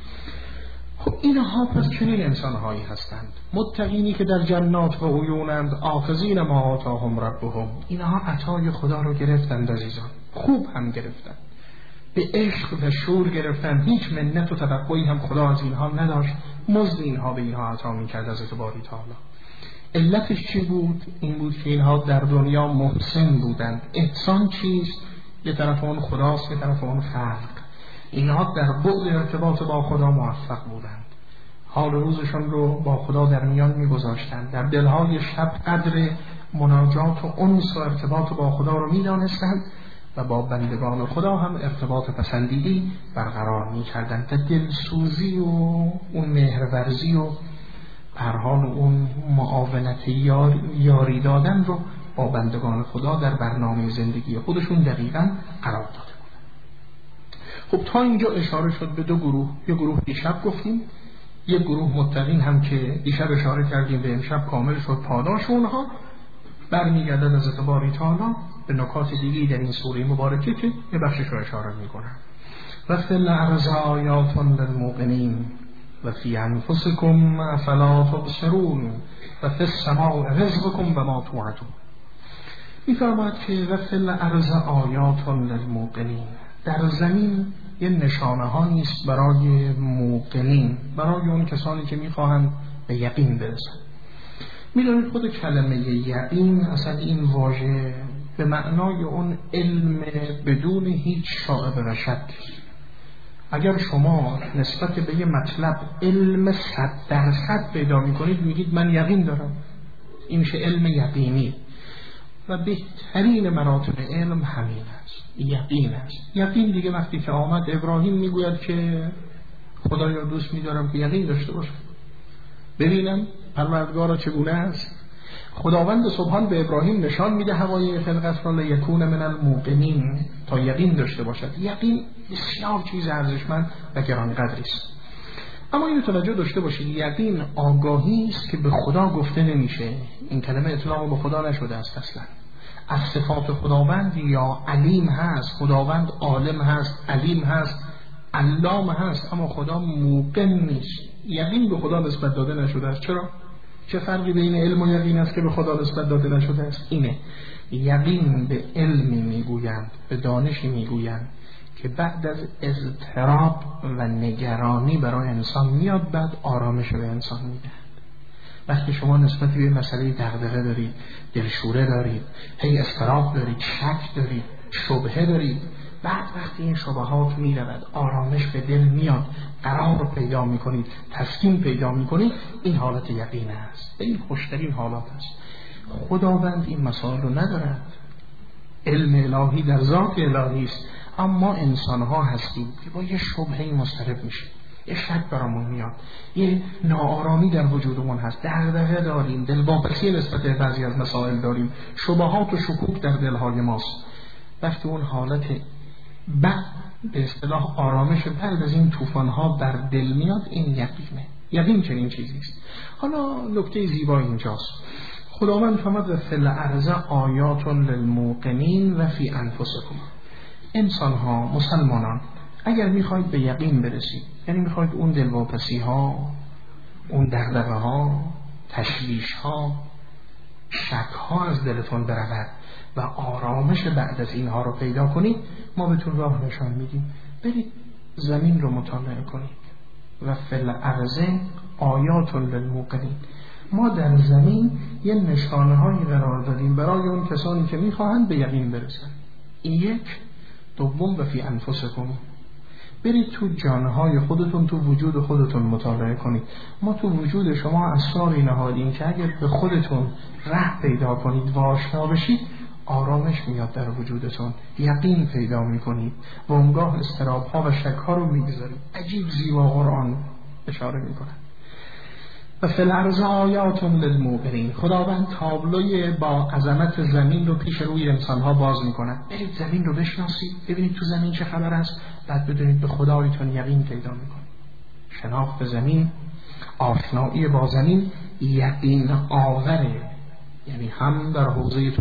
خب اینها پس چنین انسانهایی هستند، متقینی که در جنات و عیونند، آخذین ما آتاهم ربهم. اینها عطای خدا رو گرفتند عزیزان، خوب هم گرفتند، به عشق و شور گرفتن، هیچ منت و توقعی هم خدا از اینها نداشت، مزد اینها به اینها عطا میکرد از باری تعالی. علتش چی بود؟ این بود که اینها در دنیا محسن بودند. احسان چیست؟ یه طرف اون خداست، یه طرف اون خلق. اینها در بعد ارتباط با خدا موفق بودند، حال روزشون رو با خدا در میان میگذاشتند، در دلهای شب قدر مناجات و انس و ارتباط با خدا رو میدانستند و با بندگان خدا هم ارتباط پسندیدی برقرار می‌کردند. تا دلسوزی و اون مهرورزی و هر حال اون معاونت یاری دادن رو با بندگان خدا در برنامه زندگی خودشون دقیقاً قرار داده بودند. خب تا اینجا اشاره شد به دو گروه. یه گروه دیشب گفتیم، یه گروه متقین هم که دیشب اشاره کردیم به امشب کامل شد پاداش اونها. برمیگردد از اعتباری تعالی به نکات دیگی در این سوره مبارکه که یه بخشش رو اشاره میکنن. و فی الارض آیات للموقنین و فی انفسکم افلا تبصرون و فی السماء رزقکم و ما توعدون. میفرماید که و فی الارض آیات للموقنین، در زمین یه نشانه ها نیست برای موقنین، برای اون کسانی که میخواهند به یقین برسند. میدونید خود کلمه یقین اصلا این واژه به معنای اون علم بدون هیچ شائبه و شک. اگر شما نسبت به یه مطلب علم 100% پیدا میکنید میگید من یقین دارم، این میشه علم یقینی. و بهترین مراتب علم همین است، یقین است. یقین دیگه وقتی که آمد ابراهیم میگوید که خدایا دوست میدارم که یقین داشته باشم، ببینم پروردگارا چگونه است. خداوند سبحان به ابراهیم نشان میده هوای خلقت را لیکون من الموقنین، تا یقین داشته باشد. یقین بسیار چیز ارزشمند و گرانقدری است. اما اینو توجه داشته باشید، یقین آگاهی است که به خدا گفته نمیشه. این کلمه اطلاق به خدا نشده است اصلا. از صفات خداوند یا علیم هست، خداوند عالم هست، علیم هست، علام هست، اما خدا موقن نیست. یقین به خدا نسبت داده نشده است. چرا؟ چه فرقی بین علم و یقین است که به خدا نسبت داده نشده است؟ اینه، یقین به علمی میگویند، به دانشی میگویند که بعد از اضطراب و نگرانی برای انسان میاد، بعد آرامش به انسان میده. وقتی شما نسبت به مسئله دغدغه دارید، دلشوره دارید، هی اضطراب دارید، شک دارید، شبهه دارید، بعد وقتی این شبهات میرود، آرامش به دل میاد، قرار پیدا میکنید، تسکین پیدا میکنید، این حالت یقین است. این خوشترین حالات است. خداوند این مسائل رو ندارد. علم الهی در ذات الهی است، اما انسان ها هستیم که با یه شبهه مضطرب میشه، یه شک برامون میاد، یه ناآرامی در وجودمون هست، دغدغه داریم، دلواپسی نسبت به بعضی از مسائل داریم، شبهات و شکوک در دلهای ماست. وقتی اون حالت بعد به اصطلاح آرامش بعد از این طوفان‌ها بر دل میاد، این یقینه. یقین چنین چیزی است. حالا نکته زیبا اینجاست. خداوند فرمود فی الارض آیات للموقنین و فی انفسکم. انسان ها، مسلمانان، اگر میخواید به یقین برسید، یعنی میخواید اون دلواپسی ها، اون دغدغه ها، تشویش ها، شک ها از دلتون برود و آرامش بعد از اینها رو پیدا کنید، ما بهتون راه نشان میدیم. برید زمین رو مطالعه کنید و فی الارض آیات للموقنین. ما در زمین یه نشانه هایی قرار دادیم برای اون کسانی که میخواهند به یقین برسن. این یک. دوم و فی انفسکم، برید تو جانهای خودتون، تو وجود خودتون مطالعه کنید. ما تو وجود شما اسراری نهادیم که اگر به خودتون ره پیدا کنید و آشنا بشید، آرامش میاد در وجودتون، یقین پیدا میکنید و اونگاه اضطراب‌ها و شک‌ها رو میگذارید. عجیب زیبا قرآن اشاره میکنه. و فی الارض آیات للموقنین. خداوند تابلوی با عظمت زمین رو پیش روی انسانها باز میکنه. برید زمین رو بشناسید، ببینید تو زمین چه خبر است، بعد بدونید به خدایتون یقین پیدا میکنید. شناخت زمین، آشنایی با زمین یقین آوره، یعنی هم در حوزه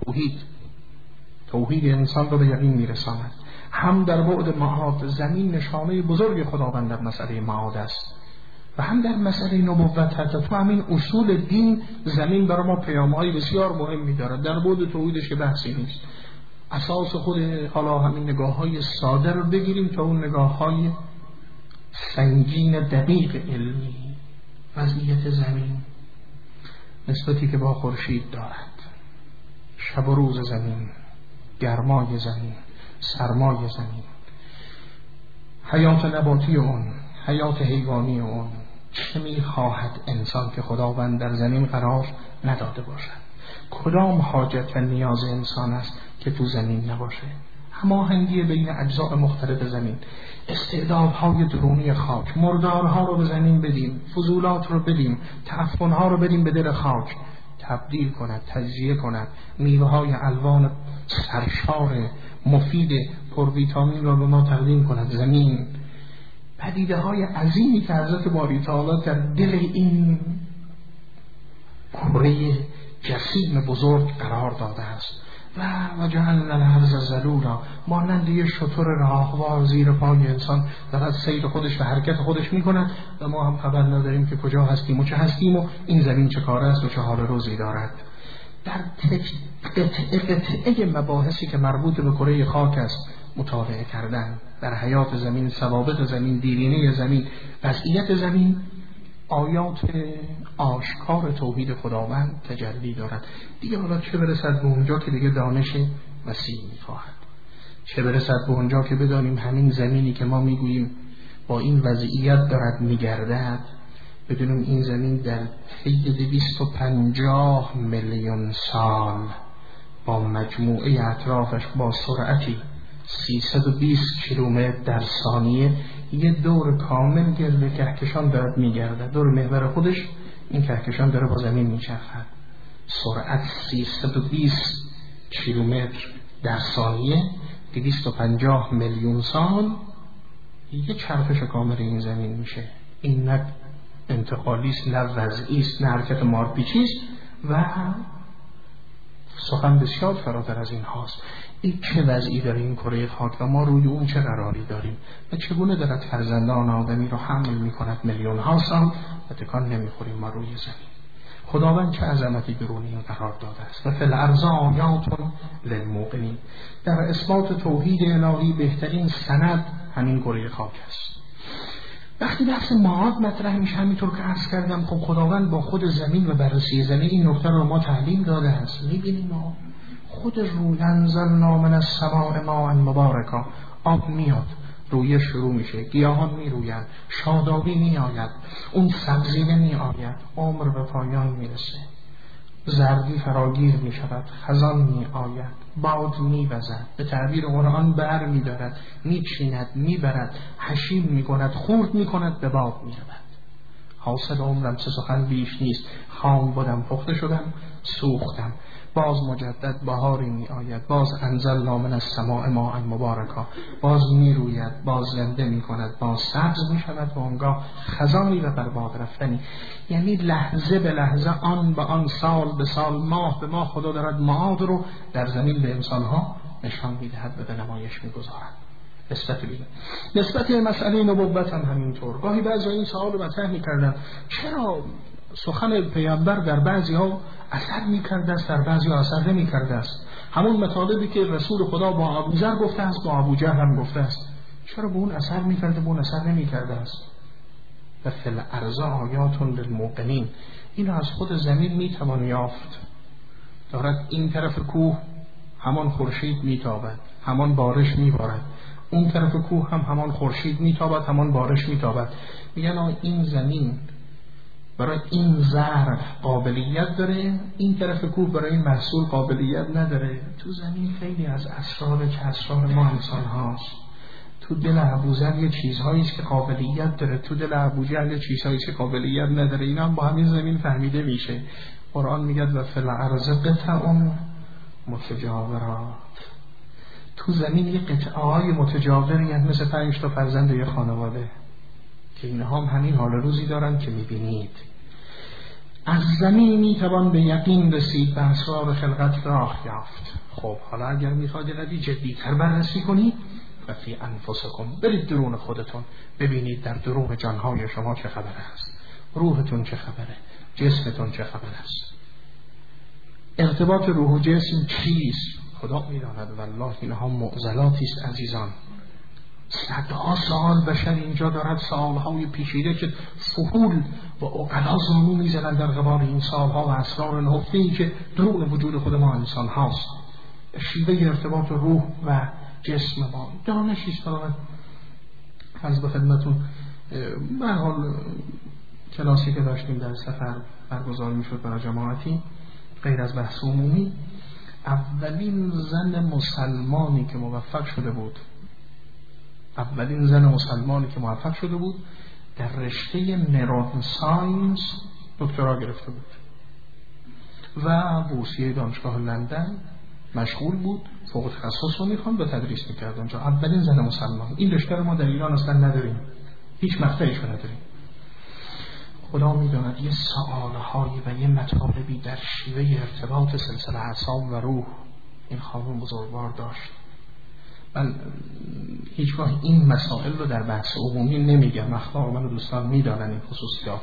توحید انسان رو به یقین میرساند، هم در بعد معاد. زمین نشانه بزرگ خداوند در مسئله معاد است و هم در مسئله نبوت. حتی تو همین اصول دین زمین برای ما پیام‌های بسیار مهمی دارد. در بعد توحیدش که بحثی نیست. اساس خود حالا همین نگاه‌های ساده رو بگیریم تا اون نگاه‌های سنگین دقیق علمی. وضعیت زمین، نسبتی که با خورشید دارد، شب و روز زمین، گرمای زمین، سرمای زمین، حیات نباتی اون، حیات حیوانی اون. چه می‌خواهد انسان که خداوند در زمین قرار نداده باشد؟ کدام حاجت و نیاز انسان است که تو زمین نباشه؟ هماهنگی بین اجزاء مختلف زمین، استعدادهای درونی خاک، مردارها رو به زمین بدیم، فضولات رو بدیم، تعفنها رو بدیم به دل خاک، تبدیل کند، تجزیه کند، میوه‌های الوان سرشار مفید پر ویتامین رو به ما تقدیم کند. زمین، پدیده های عظیمی که حضرت باری تعالی در دل این کره جسیم بزرگ قرار داده است. و جعلنا الارض ذلولا، مانند یه شتر راهوار زیر پای انسان دارد سیر خودش و حرکت خودش میکند و ما هم خبر نداریم که کجا هستیم و چه هستیم و این زمین چه کاره است و چه حال روزی دارد. در قطعه مباحثی که مربوط به کره خاک است مطالعه کردن، در حیات زمین، ثوابت زمین، دیرینه زمین، وضعیت زمین، آیات آشکار توحید خداوند تجلی دارد. دیگه حالا چه برسد به اونجا که دیگه دانش وسیع میخواهد، چه برسد به اونجا که بدانیم همین زمینی که ما میگوییم با این وضعیت دارد میگردد، بدونیم این زمین در طی 250 میلیون سال با مجموعه اطرافش با سرعتی 320 کیلومتر در ثانیه یه دور کامل گرد کهکشان دارد میگرده. دور محور خودش این کهکشان داره با زمین میچرخد. سرعت 320 کیلومتر در ثانیه، 250 میلیون سال یه چرخش کامل این زمین میشه. این نه انتقالیست، نه وضعیست، نه حرکت مارپیچیست و سخن بسیار فراتر از این هاست. این چه وضعی داره این کره خاک و ما روی اون چه قراری داریم و چگونه دارد فرزندان آدمی رو حمل میکند میلیون ها سال و تکان نمیخوریم ما روی زمین. خداوند چه عظمتی درون این قرار داده است. و فی الارض آیات للموقنین. در اثبات توحید الهی بهترین سند همین کره خاک است. وقتی بحث معاد مطرح میشه، همینطور که عرض کردم، خب خداوند با خود زمین و بررسی زمین این نکته رو ما تعلیم داده است. میبینیم ما خود روی انزلنا من السماء ماء مبارکا، آب میاد، رویه شروع میشه، گیاهان میرویند، شادابی میآید، اون سبزینه میآید، عمر به پایان میرسه، زردی فراگیر میشود، خزان میآید، باد میوزد، به تعبیر قرآن بر میدارد، میچیند، میبرد، حشیم میکند، خورد میکند، به باد میرود. حاصل عمرم سه سخن بیش نیست، خام بودم پخته شدم سوختم، باز مجدد بهاری می آید، باز انزلنا من السماء ماء مبارکا، باز می روید، باز زنده می کند، باز سبز می شود و آنگاه خزانی و برباد رفتنی. یعنی لحظه به لحظه، آن به آن، سال به سال، ماه به ماه خدا دارد معاد رو در زمین به انسانها نشان میدهد و به نمایش میگذارد. نسبت به مسئله نبوت هم همینطور. گاهی بعضی این سوال مطرح میکردن چرا سخن پیامبر در بعضی ها اثر میکرده است، در بعضی ها اثر نمیکرده است؟ همون مطالبی که رسول خدا با ابوذر گفته است با ابوجهل هم گفته است، چرا به اون اثر میکرده به اون اثر نمیکرده است؟ و فی الارض آیات للموقنین، این از خود زمین میتوان یافت. دارد این طرف کوه همان خورشید میتابد، همان بارش میبارد، اون طرف کوه هم همان خورشید میتابد، همان بارش میتابد. میگن این زمین برای این زرع قابلیت داره، این طرف کوه برای این محصول قابلیت نداره. تو زمین خیلی از اسرار که اسرار ما انسان هاست. تو دل ابوذر یه چیزهایی است که قابلیت داره، تو دل ابوجهل یه چیزهایی است که قابلیت نداره. اینا هم با همین زمین فهمیده میشه. قرآن میگه و فی الارض قطع متجاورات، تو زمین یه قطعه‌های متجاوری هست مثل 5 تا فرزند یه خانواده که اینها هم همین حال روزی دارن که میبینید. از زمین میتوان به یقین رسید، به اسرار خلقت راه یافت. خب حالا اگر میخواد روی جدی‌تر بررسی کنید و فی انفسکم، برید درون خودتون ببینید در درون جانهای شما چه خبر است، روحتون چه خبره، جسمتون چه خبر است، ارتباط روح و جسم چیست؟ خدا میداند. والله اینها معضلاتی است عزیزان. صدها سال بشر اینجا دارد، سالهای پیچیده که فحول و عقلا زانو میزنند در قبال این سالها و اسرار نهفته‌ای که درون وجود خود ما انسان هاست. شیوه ارتباط روح و جسم ما دانشی است. عرض به خدمتون به هر حال کلاسی که داشتیم در سفر برگزار میشد برای جماعتی غیر از بحث عمومی، اولین زن مسلمانی که موفق شده بود در رشته نورون ساینس دکترا گرفته بود و بورسیه دانشگاه لندن مشغول بود، فوق تخصص رو میخوان و تدریس میکرد اونجا. اولین زن مسلمان. این رشته رو ما در ایران اصلا نداریم، هیچ مقطعیش رو نداریم. خدا میداند یه سوالهایی و یه مطالبی در شیوه ارتباط سلسله اعصاب و روح این خانم بزرگوار داشت. من هیچگاه این مسائل رو در بحث عمومی نمیگم، اخلاق من و دوستان میدانن این خصوصیات.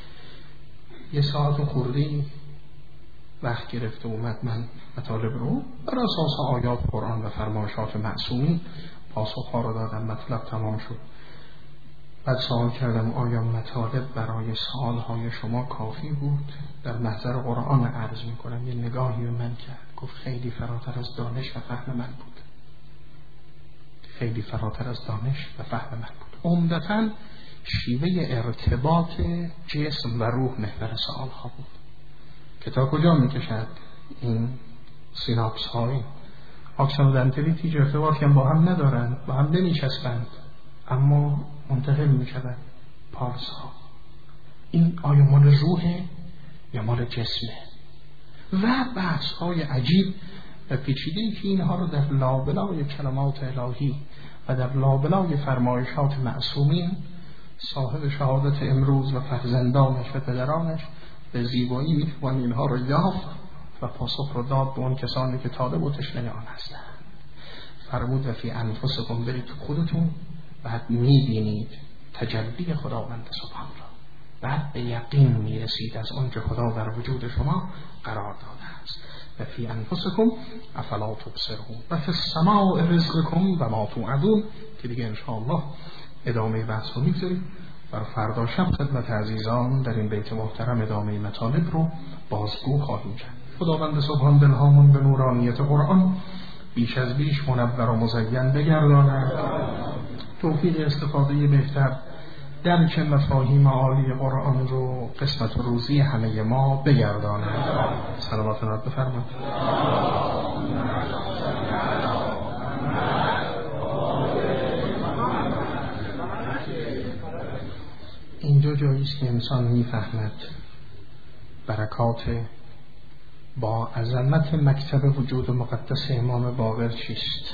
یه ساعت خوردی وقت گرفته اومد من مطالب رو بر اساس آیات قرآن و فرمایشات معصومین پاسخ‌ها رو دادم، مطلب تمام شد. بعد سوال کردم آیا مطالب برای سوالهای شما کافی بود؟ در محضر قرآن عرض میکنم. یه نگاهی به من کرد، گفت خیلی فراتر از دانش و فهم من بود. خیلی فراتر از دانش و فهم من بود. عمدتاً شیوه ارتباط جسم و روح محور سوالها بود که تا کجا میکشد این سیناپس های آکسون و دنتریت هیچ ارتباطی هم با هم ندارند، با هم نمیچسبند، اما منتقل میشود پارس ها. این آیا مال روحه یا مال جسمه؟ و بحث های عجیب و پیچیده‌ای که اینها رو در لابلای کلمات الهی و در لابلای فرمایشات معصومین صاحب شهادت امروز و فرزندانش و پدرانش به زیبایی میتوان اینها رو یافت و پاسخ رو داد به اون کسانی که طالب و تشنه آن هستند. فرمود و فی انفسکم، برید تو خودتون، بعد میبینید تجلی خداوند سبحان را، بعد به یقین میرسید از اون که خدا در وجود شما قرار داده است. و فی انفسکم افلا تبصرون و فی السماء رزقکم و ما توعدون، که دیگه انشاءالله ادامه بحث رو میگذاریم. بر فردا شب خدمت عزیزان در این بیت محترم ادامه مطالب رو بازگو خواهیم کرد. خداوند سبحان دلهامون به نورانیت قرآن بیش از بیش منور و مزین بگرداند، توفیق استفاده بهتر درک مفاهیم عالی قرآن رو قسمت و روزی همه ما بگرداند. صلوات نات بفرمایید. اینجا جایی است که انسان میفهمد برکات با عظمت مکتب وجود مقدس امام باقر چیست.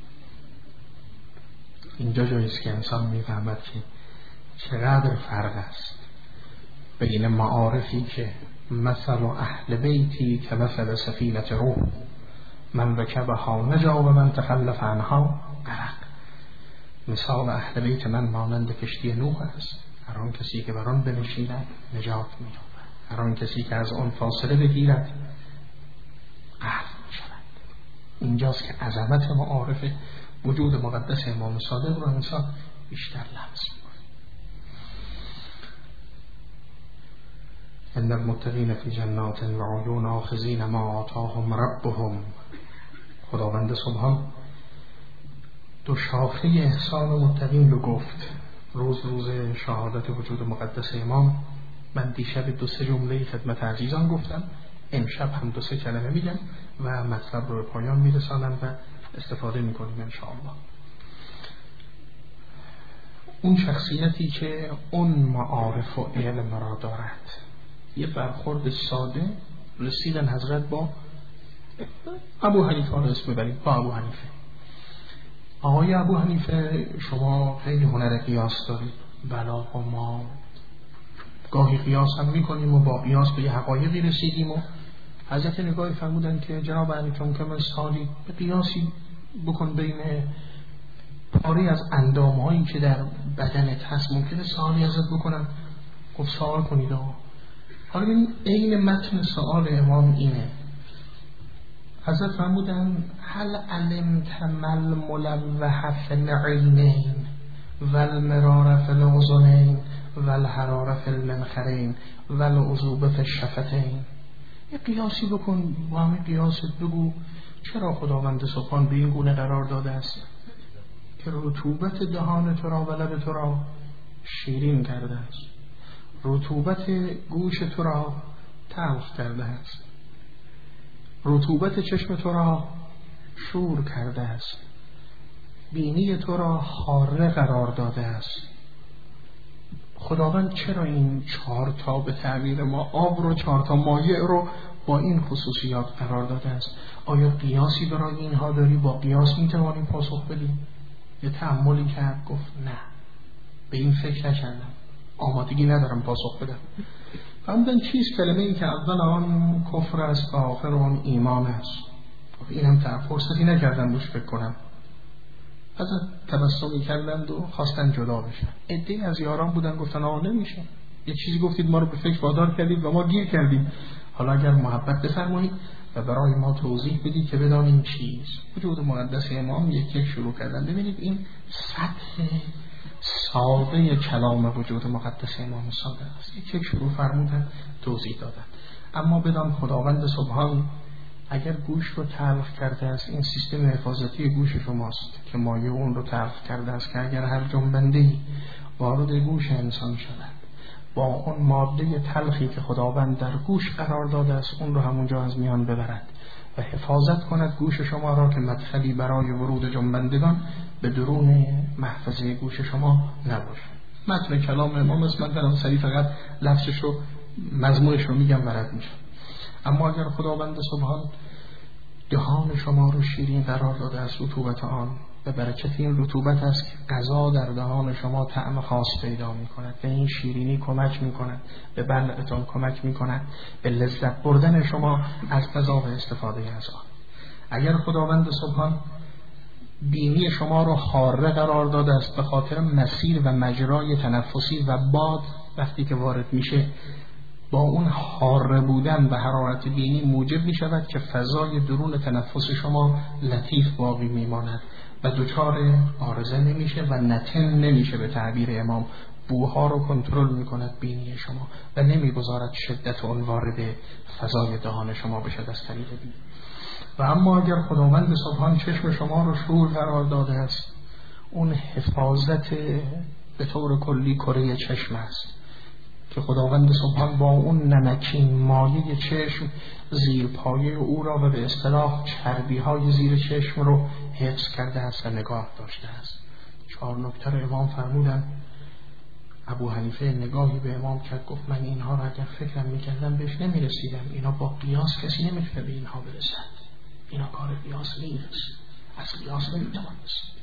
اینجا جایی است که انسان میفهمد که چقدر فرق است بین معارفی که مثل اهل بیتی که مثل سفینه روح من رکبها نجا و من تخلف عنها غرق. مثال اهل بیت من مانند کشتی نوح است، هر آن کسی که بر آن بنشیند نجات می‌یابد، هر آن کسی که از آن فاصله بگیرد غرق می‌شود. اینجاست که عظمت معارف وجود مقدس امام صادق رو انسان بیشتر لمس می‌کند. ان المتقین فی جنات و عیون آخذین ما آتاهم ربهم. خداوند سبحان دو شاخه احسان و متقین رو گفت. روز شهادت وجود مقدس امام من دیشب 2-3 جمله خدمت عزیزان گفتم، امشب هم 2-3 کلمه میگم و مطلب رو به پایان میرسانم و استفاده میکنیم انشاءالله. اون شخصیتی که اون معارف و علم را دارد، یه برخورد ساده رسیدن حضرت با ابو حنیفه رو اسم ببرید، با ابو حنیفه. آقای ابو حنیفه شما خیلی هنر قیاس دارید. بلا و ما گاهی قیاس هم میکنیم و با قیاس به یه حقایقی رسیدیم و حضرت نگاهی فرمودن که جناب حنیفه ممکنه سالی به قیاسی بکن بین پاری از اندامهایی که در بدنت هست، ممکنه سوالی ازت بکنن. خب سوال کنید. حالا این متن سوال امام اینه. حضرت فرمودن هل علمت مل ملوح فی العینین والمرار فی الاذنین والحرار فی المنخرین والعذوبه فی الشفتین. یه قیاسی بکن، با همین قیاست بگو چرا خداوند سبحان به این گونه قرار داده است که رطوبت دهان تو را و لب تو را شیرین کرده است، رطوبت گوش تو را تلخ کرده است، رطوبت چشم تو را شور کرده است، بینی تو را حاره قرار داده است. خداوند چرا این 4 تا به تعبیر ما آب رو 4 تا مایع رو با این خصوصیات قرار داده است؟ آیا قیاسی برای اینها داری؟ با قیاس میتوانیم پاسخ بدیم؟ یه تأملی کرد گفت نه، به این فکر نکردم، آمادگی ندارم پاسخ بدم. فرمودن چیست؟ کلمه ای که اول آن کفر است و آخر آن ایمان است. اینم فرصتی نکردم روش فکر کنم. از تبسمی کردند و خواستن جدا بشن. عده‌ای از یاران بودن گفتن آقا نمیشه، یه چیزی گفتید ما رو به فکر وادار کردید و ما گیر کردیم، حالا اگر محبت بفرمایید و برای ما توضیح بدید که بدانیم چیز وجود مقدس امام. یک شروع کردن. ببینید این سطح ساده کلام وجود مقدس امام صادق است. یک شروع فرمودن، توضیح دادن. اما بدان خداوند سبحان اگر گوش رو تلخ کرده است، این سیستم حفاظتی گوش شماست که مایه اون رو تلخ کرده است که اگر هر جنبنده‌ای وارد گوش انسان شود با اون ماده تلخی که خداوند در گوش قرار داده است اون رو همونجا از میان ببرد و حفاظت کند گوش شما را که مدخلی برای ورود جنبندگان به درون محفظه گوش شما نباشه. متن کلام امام است، من دارم سریع فقط لفظش رو مضمونش رو میگم ورد میشه. اما اگر خداوند سبحان دهان شما رو شیرین قرار داده است، رطوبت آن به برکت این رطوبت است که غذا در دهان شما طعم خاص پیدا می کند، به این شیرینی کمک می کند، به بلعتان کمک می کند، به لذت بردن شما از غذا و استفاده از آن. اگر خداوند سبحان بینی شما رو حاره قرار داده است به خاطر مسیر و مجرای تنفسی و باد وقتی که وارد میشه با اون حاره بودن و حرارت بینی موجب می شود که فضای درون تنفس شما لطیف باقی می ماند و دچار عارضه نمیشه و نتن نمیشه. به تعبیر امام بوها رو کنترل می کند بینی شما و نمیگذارد شدت اون وارد فضای دهان شما بشد از طریق بینی. و اما اگر خداوند سبحان چشم شما رو شور قرار داده است، اون حفاظت به طور کلی کره چشم است که خداوند سبحان با اون نمکین مایه چشم زیر پایه او را و به اصطلاح چربی های زیر چشم رو حفظ کرده است و نگاه داشته است. 4 نکته رو امام فرمودن. ابو حنیفه نگاهی به امام کرد، گفت من اینها رو اگر فکرم میکردم بهش نمیرسیدم. اینا با قیاس کسی نمیتونه به اینها برسد، اینا کار قیاس نیست، از قیاس نمیتوان رسید.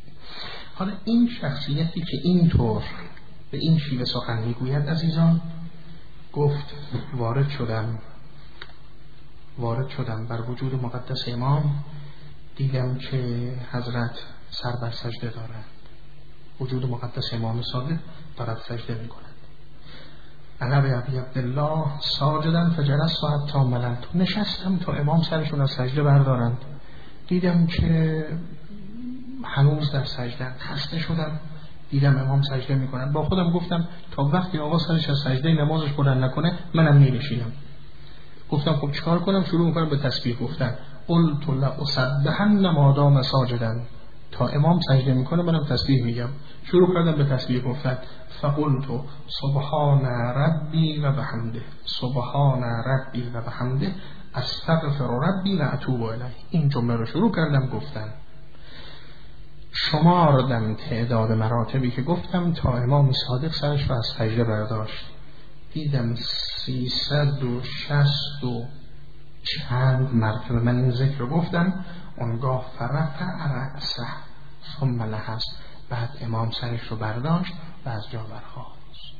حالا این شخصیتی که اینطور به این شیوه سخن میگوید عزیزان، گفت وارد شدم وارد شدم بر وجود مقدس امام، دیدم که حضرت سر بر سجده دارند. وجود مقدس امام صادق دارد سجده می کند. انا به ابی عبدالله ساجدن فجلست و حتی مللت، نشستم تا امام سرشون از سجده بردارند. دیدم که هنوز در سجده، خسته شدم. دیدم امام سجده می کنند. با خودم گفتم تا وقتی آقا سرش از سجده نمازش بلند نکنه منم می نشینم. گفتم خب چیکار کنم؟ شروع میکنم به تسبیح گفتن. قلت لأسبحن ما دام ساجدا، تا امام سجده میکنه منم تسبیح میگم. شروع کردم به تسبیح گفتن. فقلت سبحان ربی و بحمده، سبحان ربی و بحمده، استغفر ربی و اتوب الیه. این جمله رو شروع کردم گفتن. شماردم تعداد مراتبی که گفتم تا امام صادق سرش رو از سجده برداشت. دیدم 360 و چند مرتبه من این ذکر رو گفتم. اونگاه فرفع رأسه ثم نهض، بعد امام سرش رو برداشت و از جا برخاست.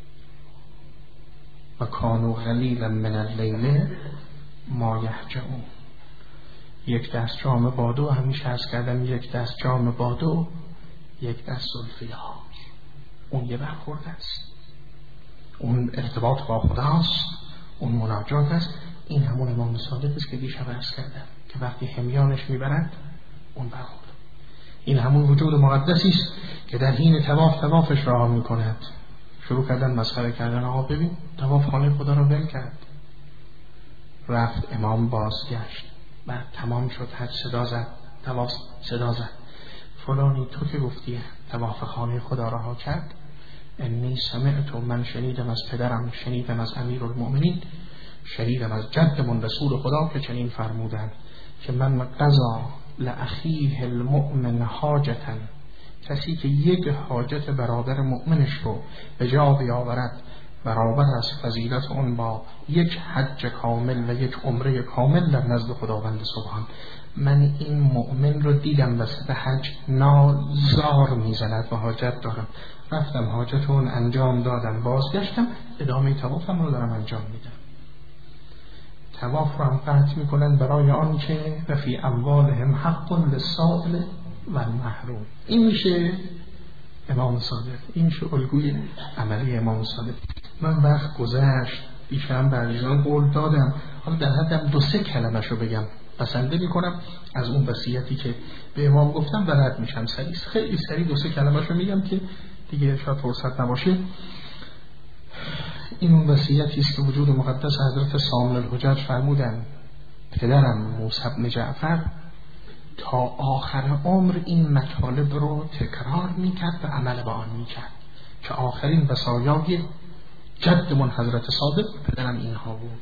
و کانوا قلیلا من اللیل ما یهجعون. یک دست جام باده، همیشه عرض کردم یک دست جام باده، یک دست زلفیار. اون یه برخورد است، اون ارتباط با خداست، اون مناجات است. این همون امام صادق است که دیشب عرض کردم که وقتی همیانش میبرد اون برخورد. این همون وجود مقدسی است که در حین طوافش رها میکند. شروع کردن مسخره کردن. آقا ببین طواف خانه خدا رو ول کرد. رفت امام بازگشت، بعد تمام شد، حج صدا زد، طواف صدا زد. فلانی تو که گفتی طواف خانه خدا رها کرد، انی سمعت، من شنیدم از پدرم، شنیدم از امیرالمؤمنین، شنیدم از جدمون رسول خدا که چنین فرمودن که من قضا لاخیه المؤمن حاجتا، کسی که یک حاجت برادر مؤمنش رو به جا بیاورد برابر از فضیلت اون با یک حج کامل و یک عمره کامل در نزد خداوند سبحان. من این مؤمن رو دیدم وسط حج نازار میزند و حاجت دارم، رفتم حاجت اون انجام دادم، بازگشتم ادامه طوافم رو دارم انجام میدم. طواف رو هم قطع میکنن برای آن که فی اموالهم حق للسائل و المحروم. این میشه امام صادق، این میشه الگوی عملی امام صادق. من وقت گذشت، بیشترم برایشان قول دادم، حالا در حدم 2-3 کلمه شو بگم. پسنده میکنم از اون وصیتی که به امام گفتم و رد میشم سریع، خیلی سریع 2-3 کلمه شو میگم که دیگه شاید فرصت نباشه. این اون وصیتی است که وجود مقدس حضرت سامن الحجج فرمودن. پدرم موسی بن جعفر تا آخر عمر این مطالب رو تکرار میکرد و عمل به آن میکرد که آخرین وصایای جدمون حضرت صادق پدرم اینها بود.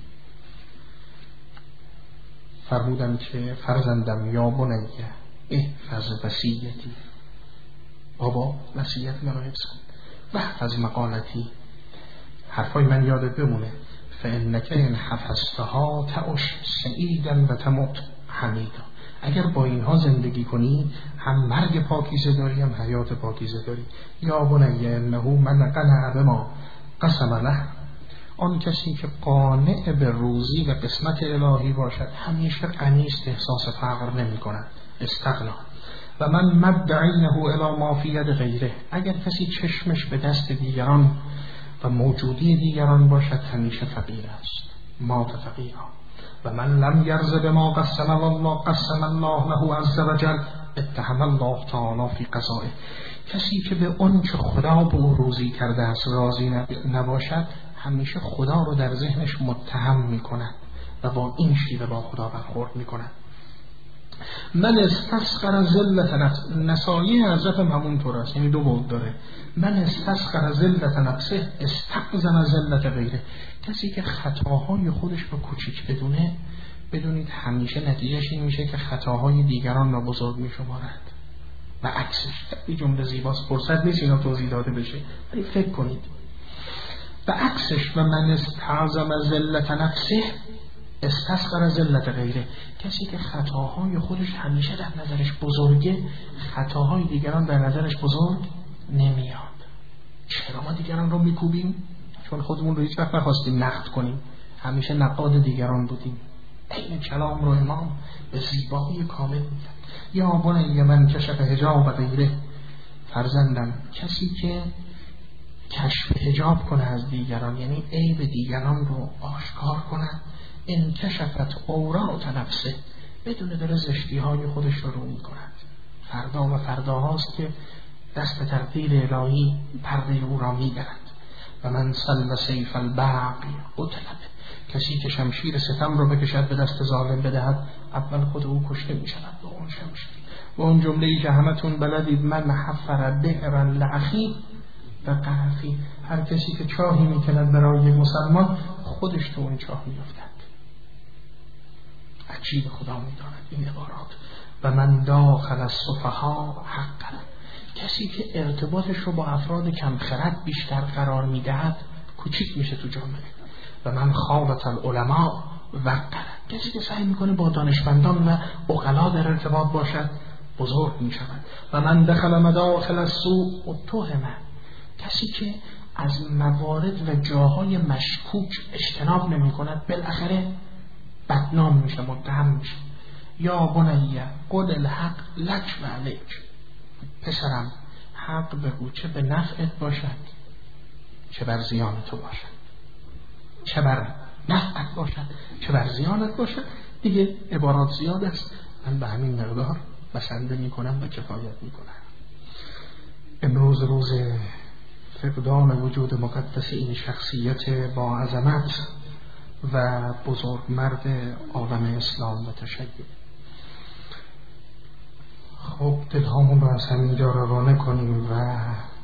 فرمودن که فرزندم یا بنیه احفظ وصیتی، بابا وصیت منو حفظ کن، و احفظ مقالتی، حرفای من یادت بمونه، فانک ان حفظتها تعش سعیدا و تموت حمیدا. اگر با اینها زندگی کنی هم مرگ پاکیزه داری هم حیات پاکیزه داری. یا بنی انه من قنع بما قسم له، آن کسی که قانع به روزی و قسمت الهی باشد همیشه غنی است، احساس فقر نمی کند، استغنا. و من مدعینه الی ما فی ید غیره، اگر کسی چشمش به دست دیگران و موجودی دیگران باشد همیشه فقیر است، مات فقیرا. و من لم یرض بما قسم الله له عز وجل اتهم الله تعالی فی قضائه، کسی که به اون چه خدا به او روزی کرده است راضی نباشد همیشه خدا رو در ذهنش متهم می کند و با این شیوه با خدا برخورد می کند. من استسخر ذلت نفس، نسایی حضرت همونطور است، یعنی 2 بود داره. من استسخر ذلت نفسه استعظم ذلت غیره، کسی که خطاهای خودش رو کوچیک بدونه، بدونید همیشه نتیجهش این میشه که خطاهای دیگران را بزرگ میشمارد و عکسش. این جمله زیباست، فرصت نیست اینا توضیح داده بشه ولی فکر کنید. و عکسش و من استعظم ذلت نفسه استسخر ذلت غیره، کسی که خطاهای خودش همیشه در نظرش بزرگه، خطاهای دیگران در نظرش بزرگ نمیاد. چرا ما دیگران رو میکوبیم؟ چون خودمون رو هیچ وقت نخواستیم نقد کنیم، همیشه نقاد دیگران بودیم. این کلام رو امام به زیبایی کامل میگن. یا بنی من کشف حجاب غیره، فرزندم کسی که کشف حجاب کنه از دیگران، یعنی عیب دیگران رو آشکار کنه، ان کشفت عورات نفسه، بدون داره زشتی های خودش رو میکند. فردا و فرداهاست که دست تقدیر الهی پرده او را میدرند. و من سل سیف البغی قتلت، کسی که شمشیر ستم رو بکشد به دست ظالم بدهد، اول خود او کشته می شود با اون شمشیر. و اون جمله‌ای که همتون بلدید، من حفر بئرا لأخی و قرفی، هر کسی که چاهی میکند برای یک مسلمان، خودش تو اون چاه میافتد. عجیب خدا میداند این عبارات. و من داخل السفهاء حقا، کسی که ارتباطش رو با افراد کم خرد بیشتر قرار میدهد کوچیک میشه تو جامعه. و من خالط العلماء وقر، کسی که سعی میکنه با دانشمندان و عقلا در ارتباط باشد بزرگ میشود. و من دخل مداخل السوء اتهم، کسی که از موارد و جاهای مشکوک اجتناب نمی کند بالاخره بدنام میشه، متهم میشه. یا بنی قل الحق لک و علیک، پسرم حق بگو، چه به نفعت باشد چه بر زیان تو باشد، چه بر نفعت باشد چه بر زیانت باشد. دیگه عبارات زیاد است، من به همین مقدار بسنده میکنم و کفایت میکنم. امروز روز فقدان وجود مقدس این شخصیت با عظمت و بزرگ مرد عالم اسلام و تشیع. خب دلهامون رو از همینجا روانه کنیم و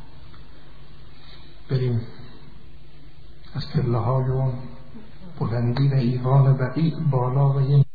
بریم از پله های اون بلندی و ایوان بقیع بالا و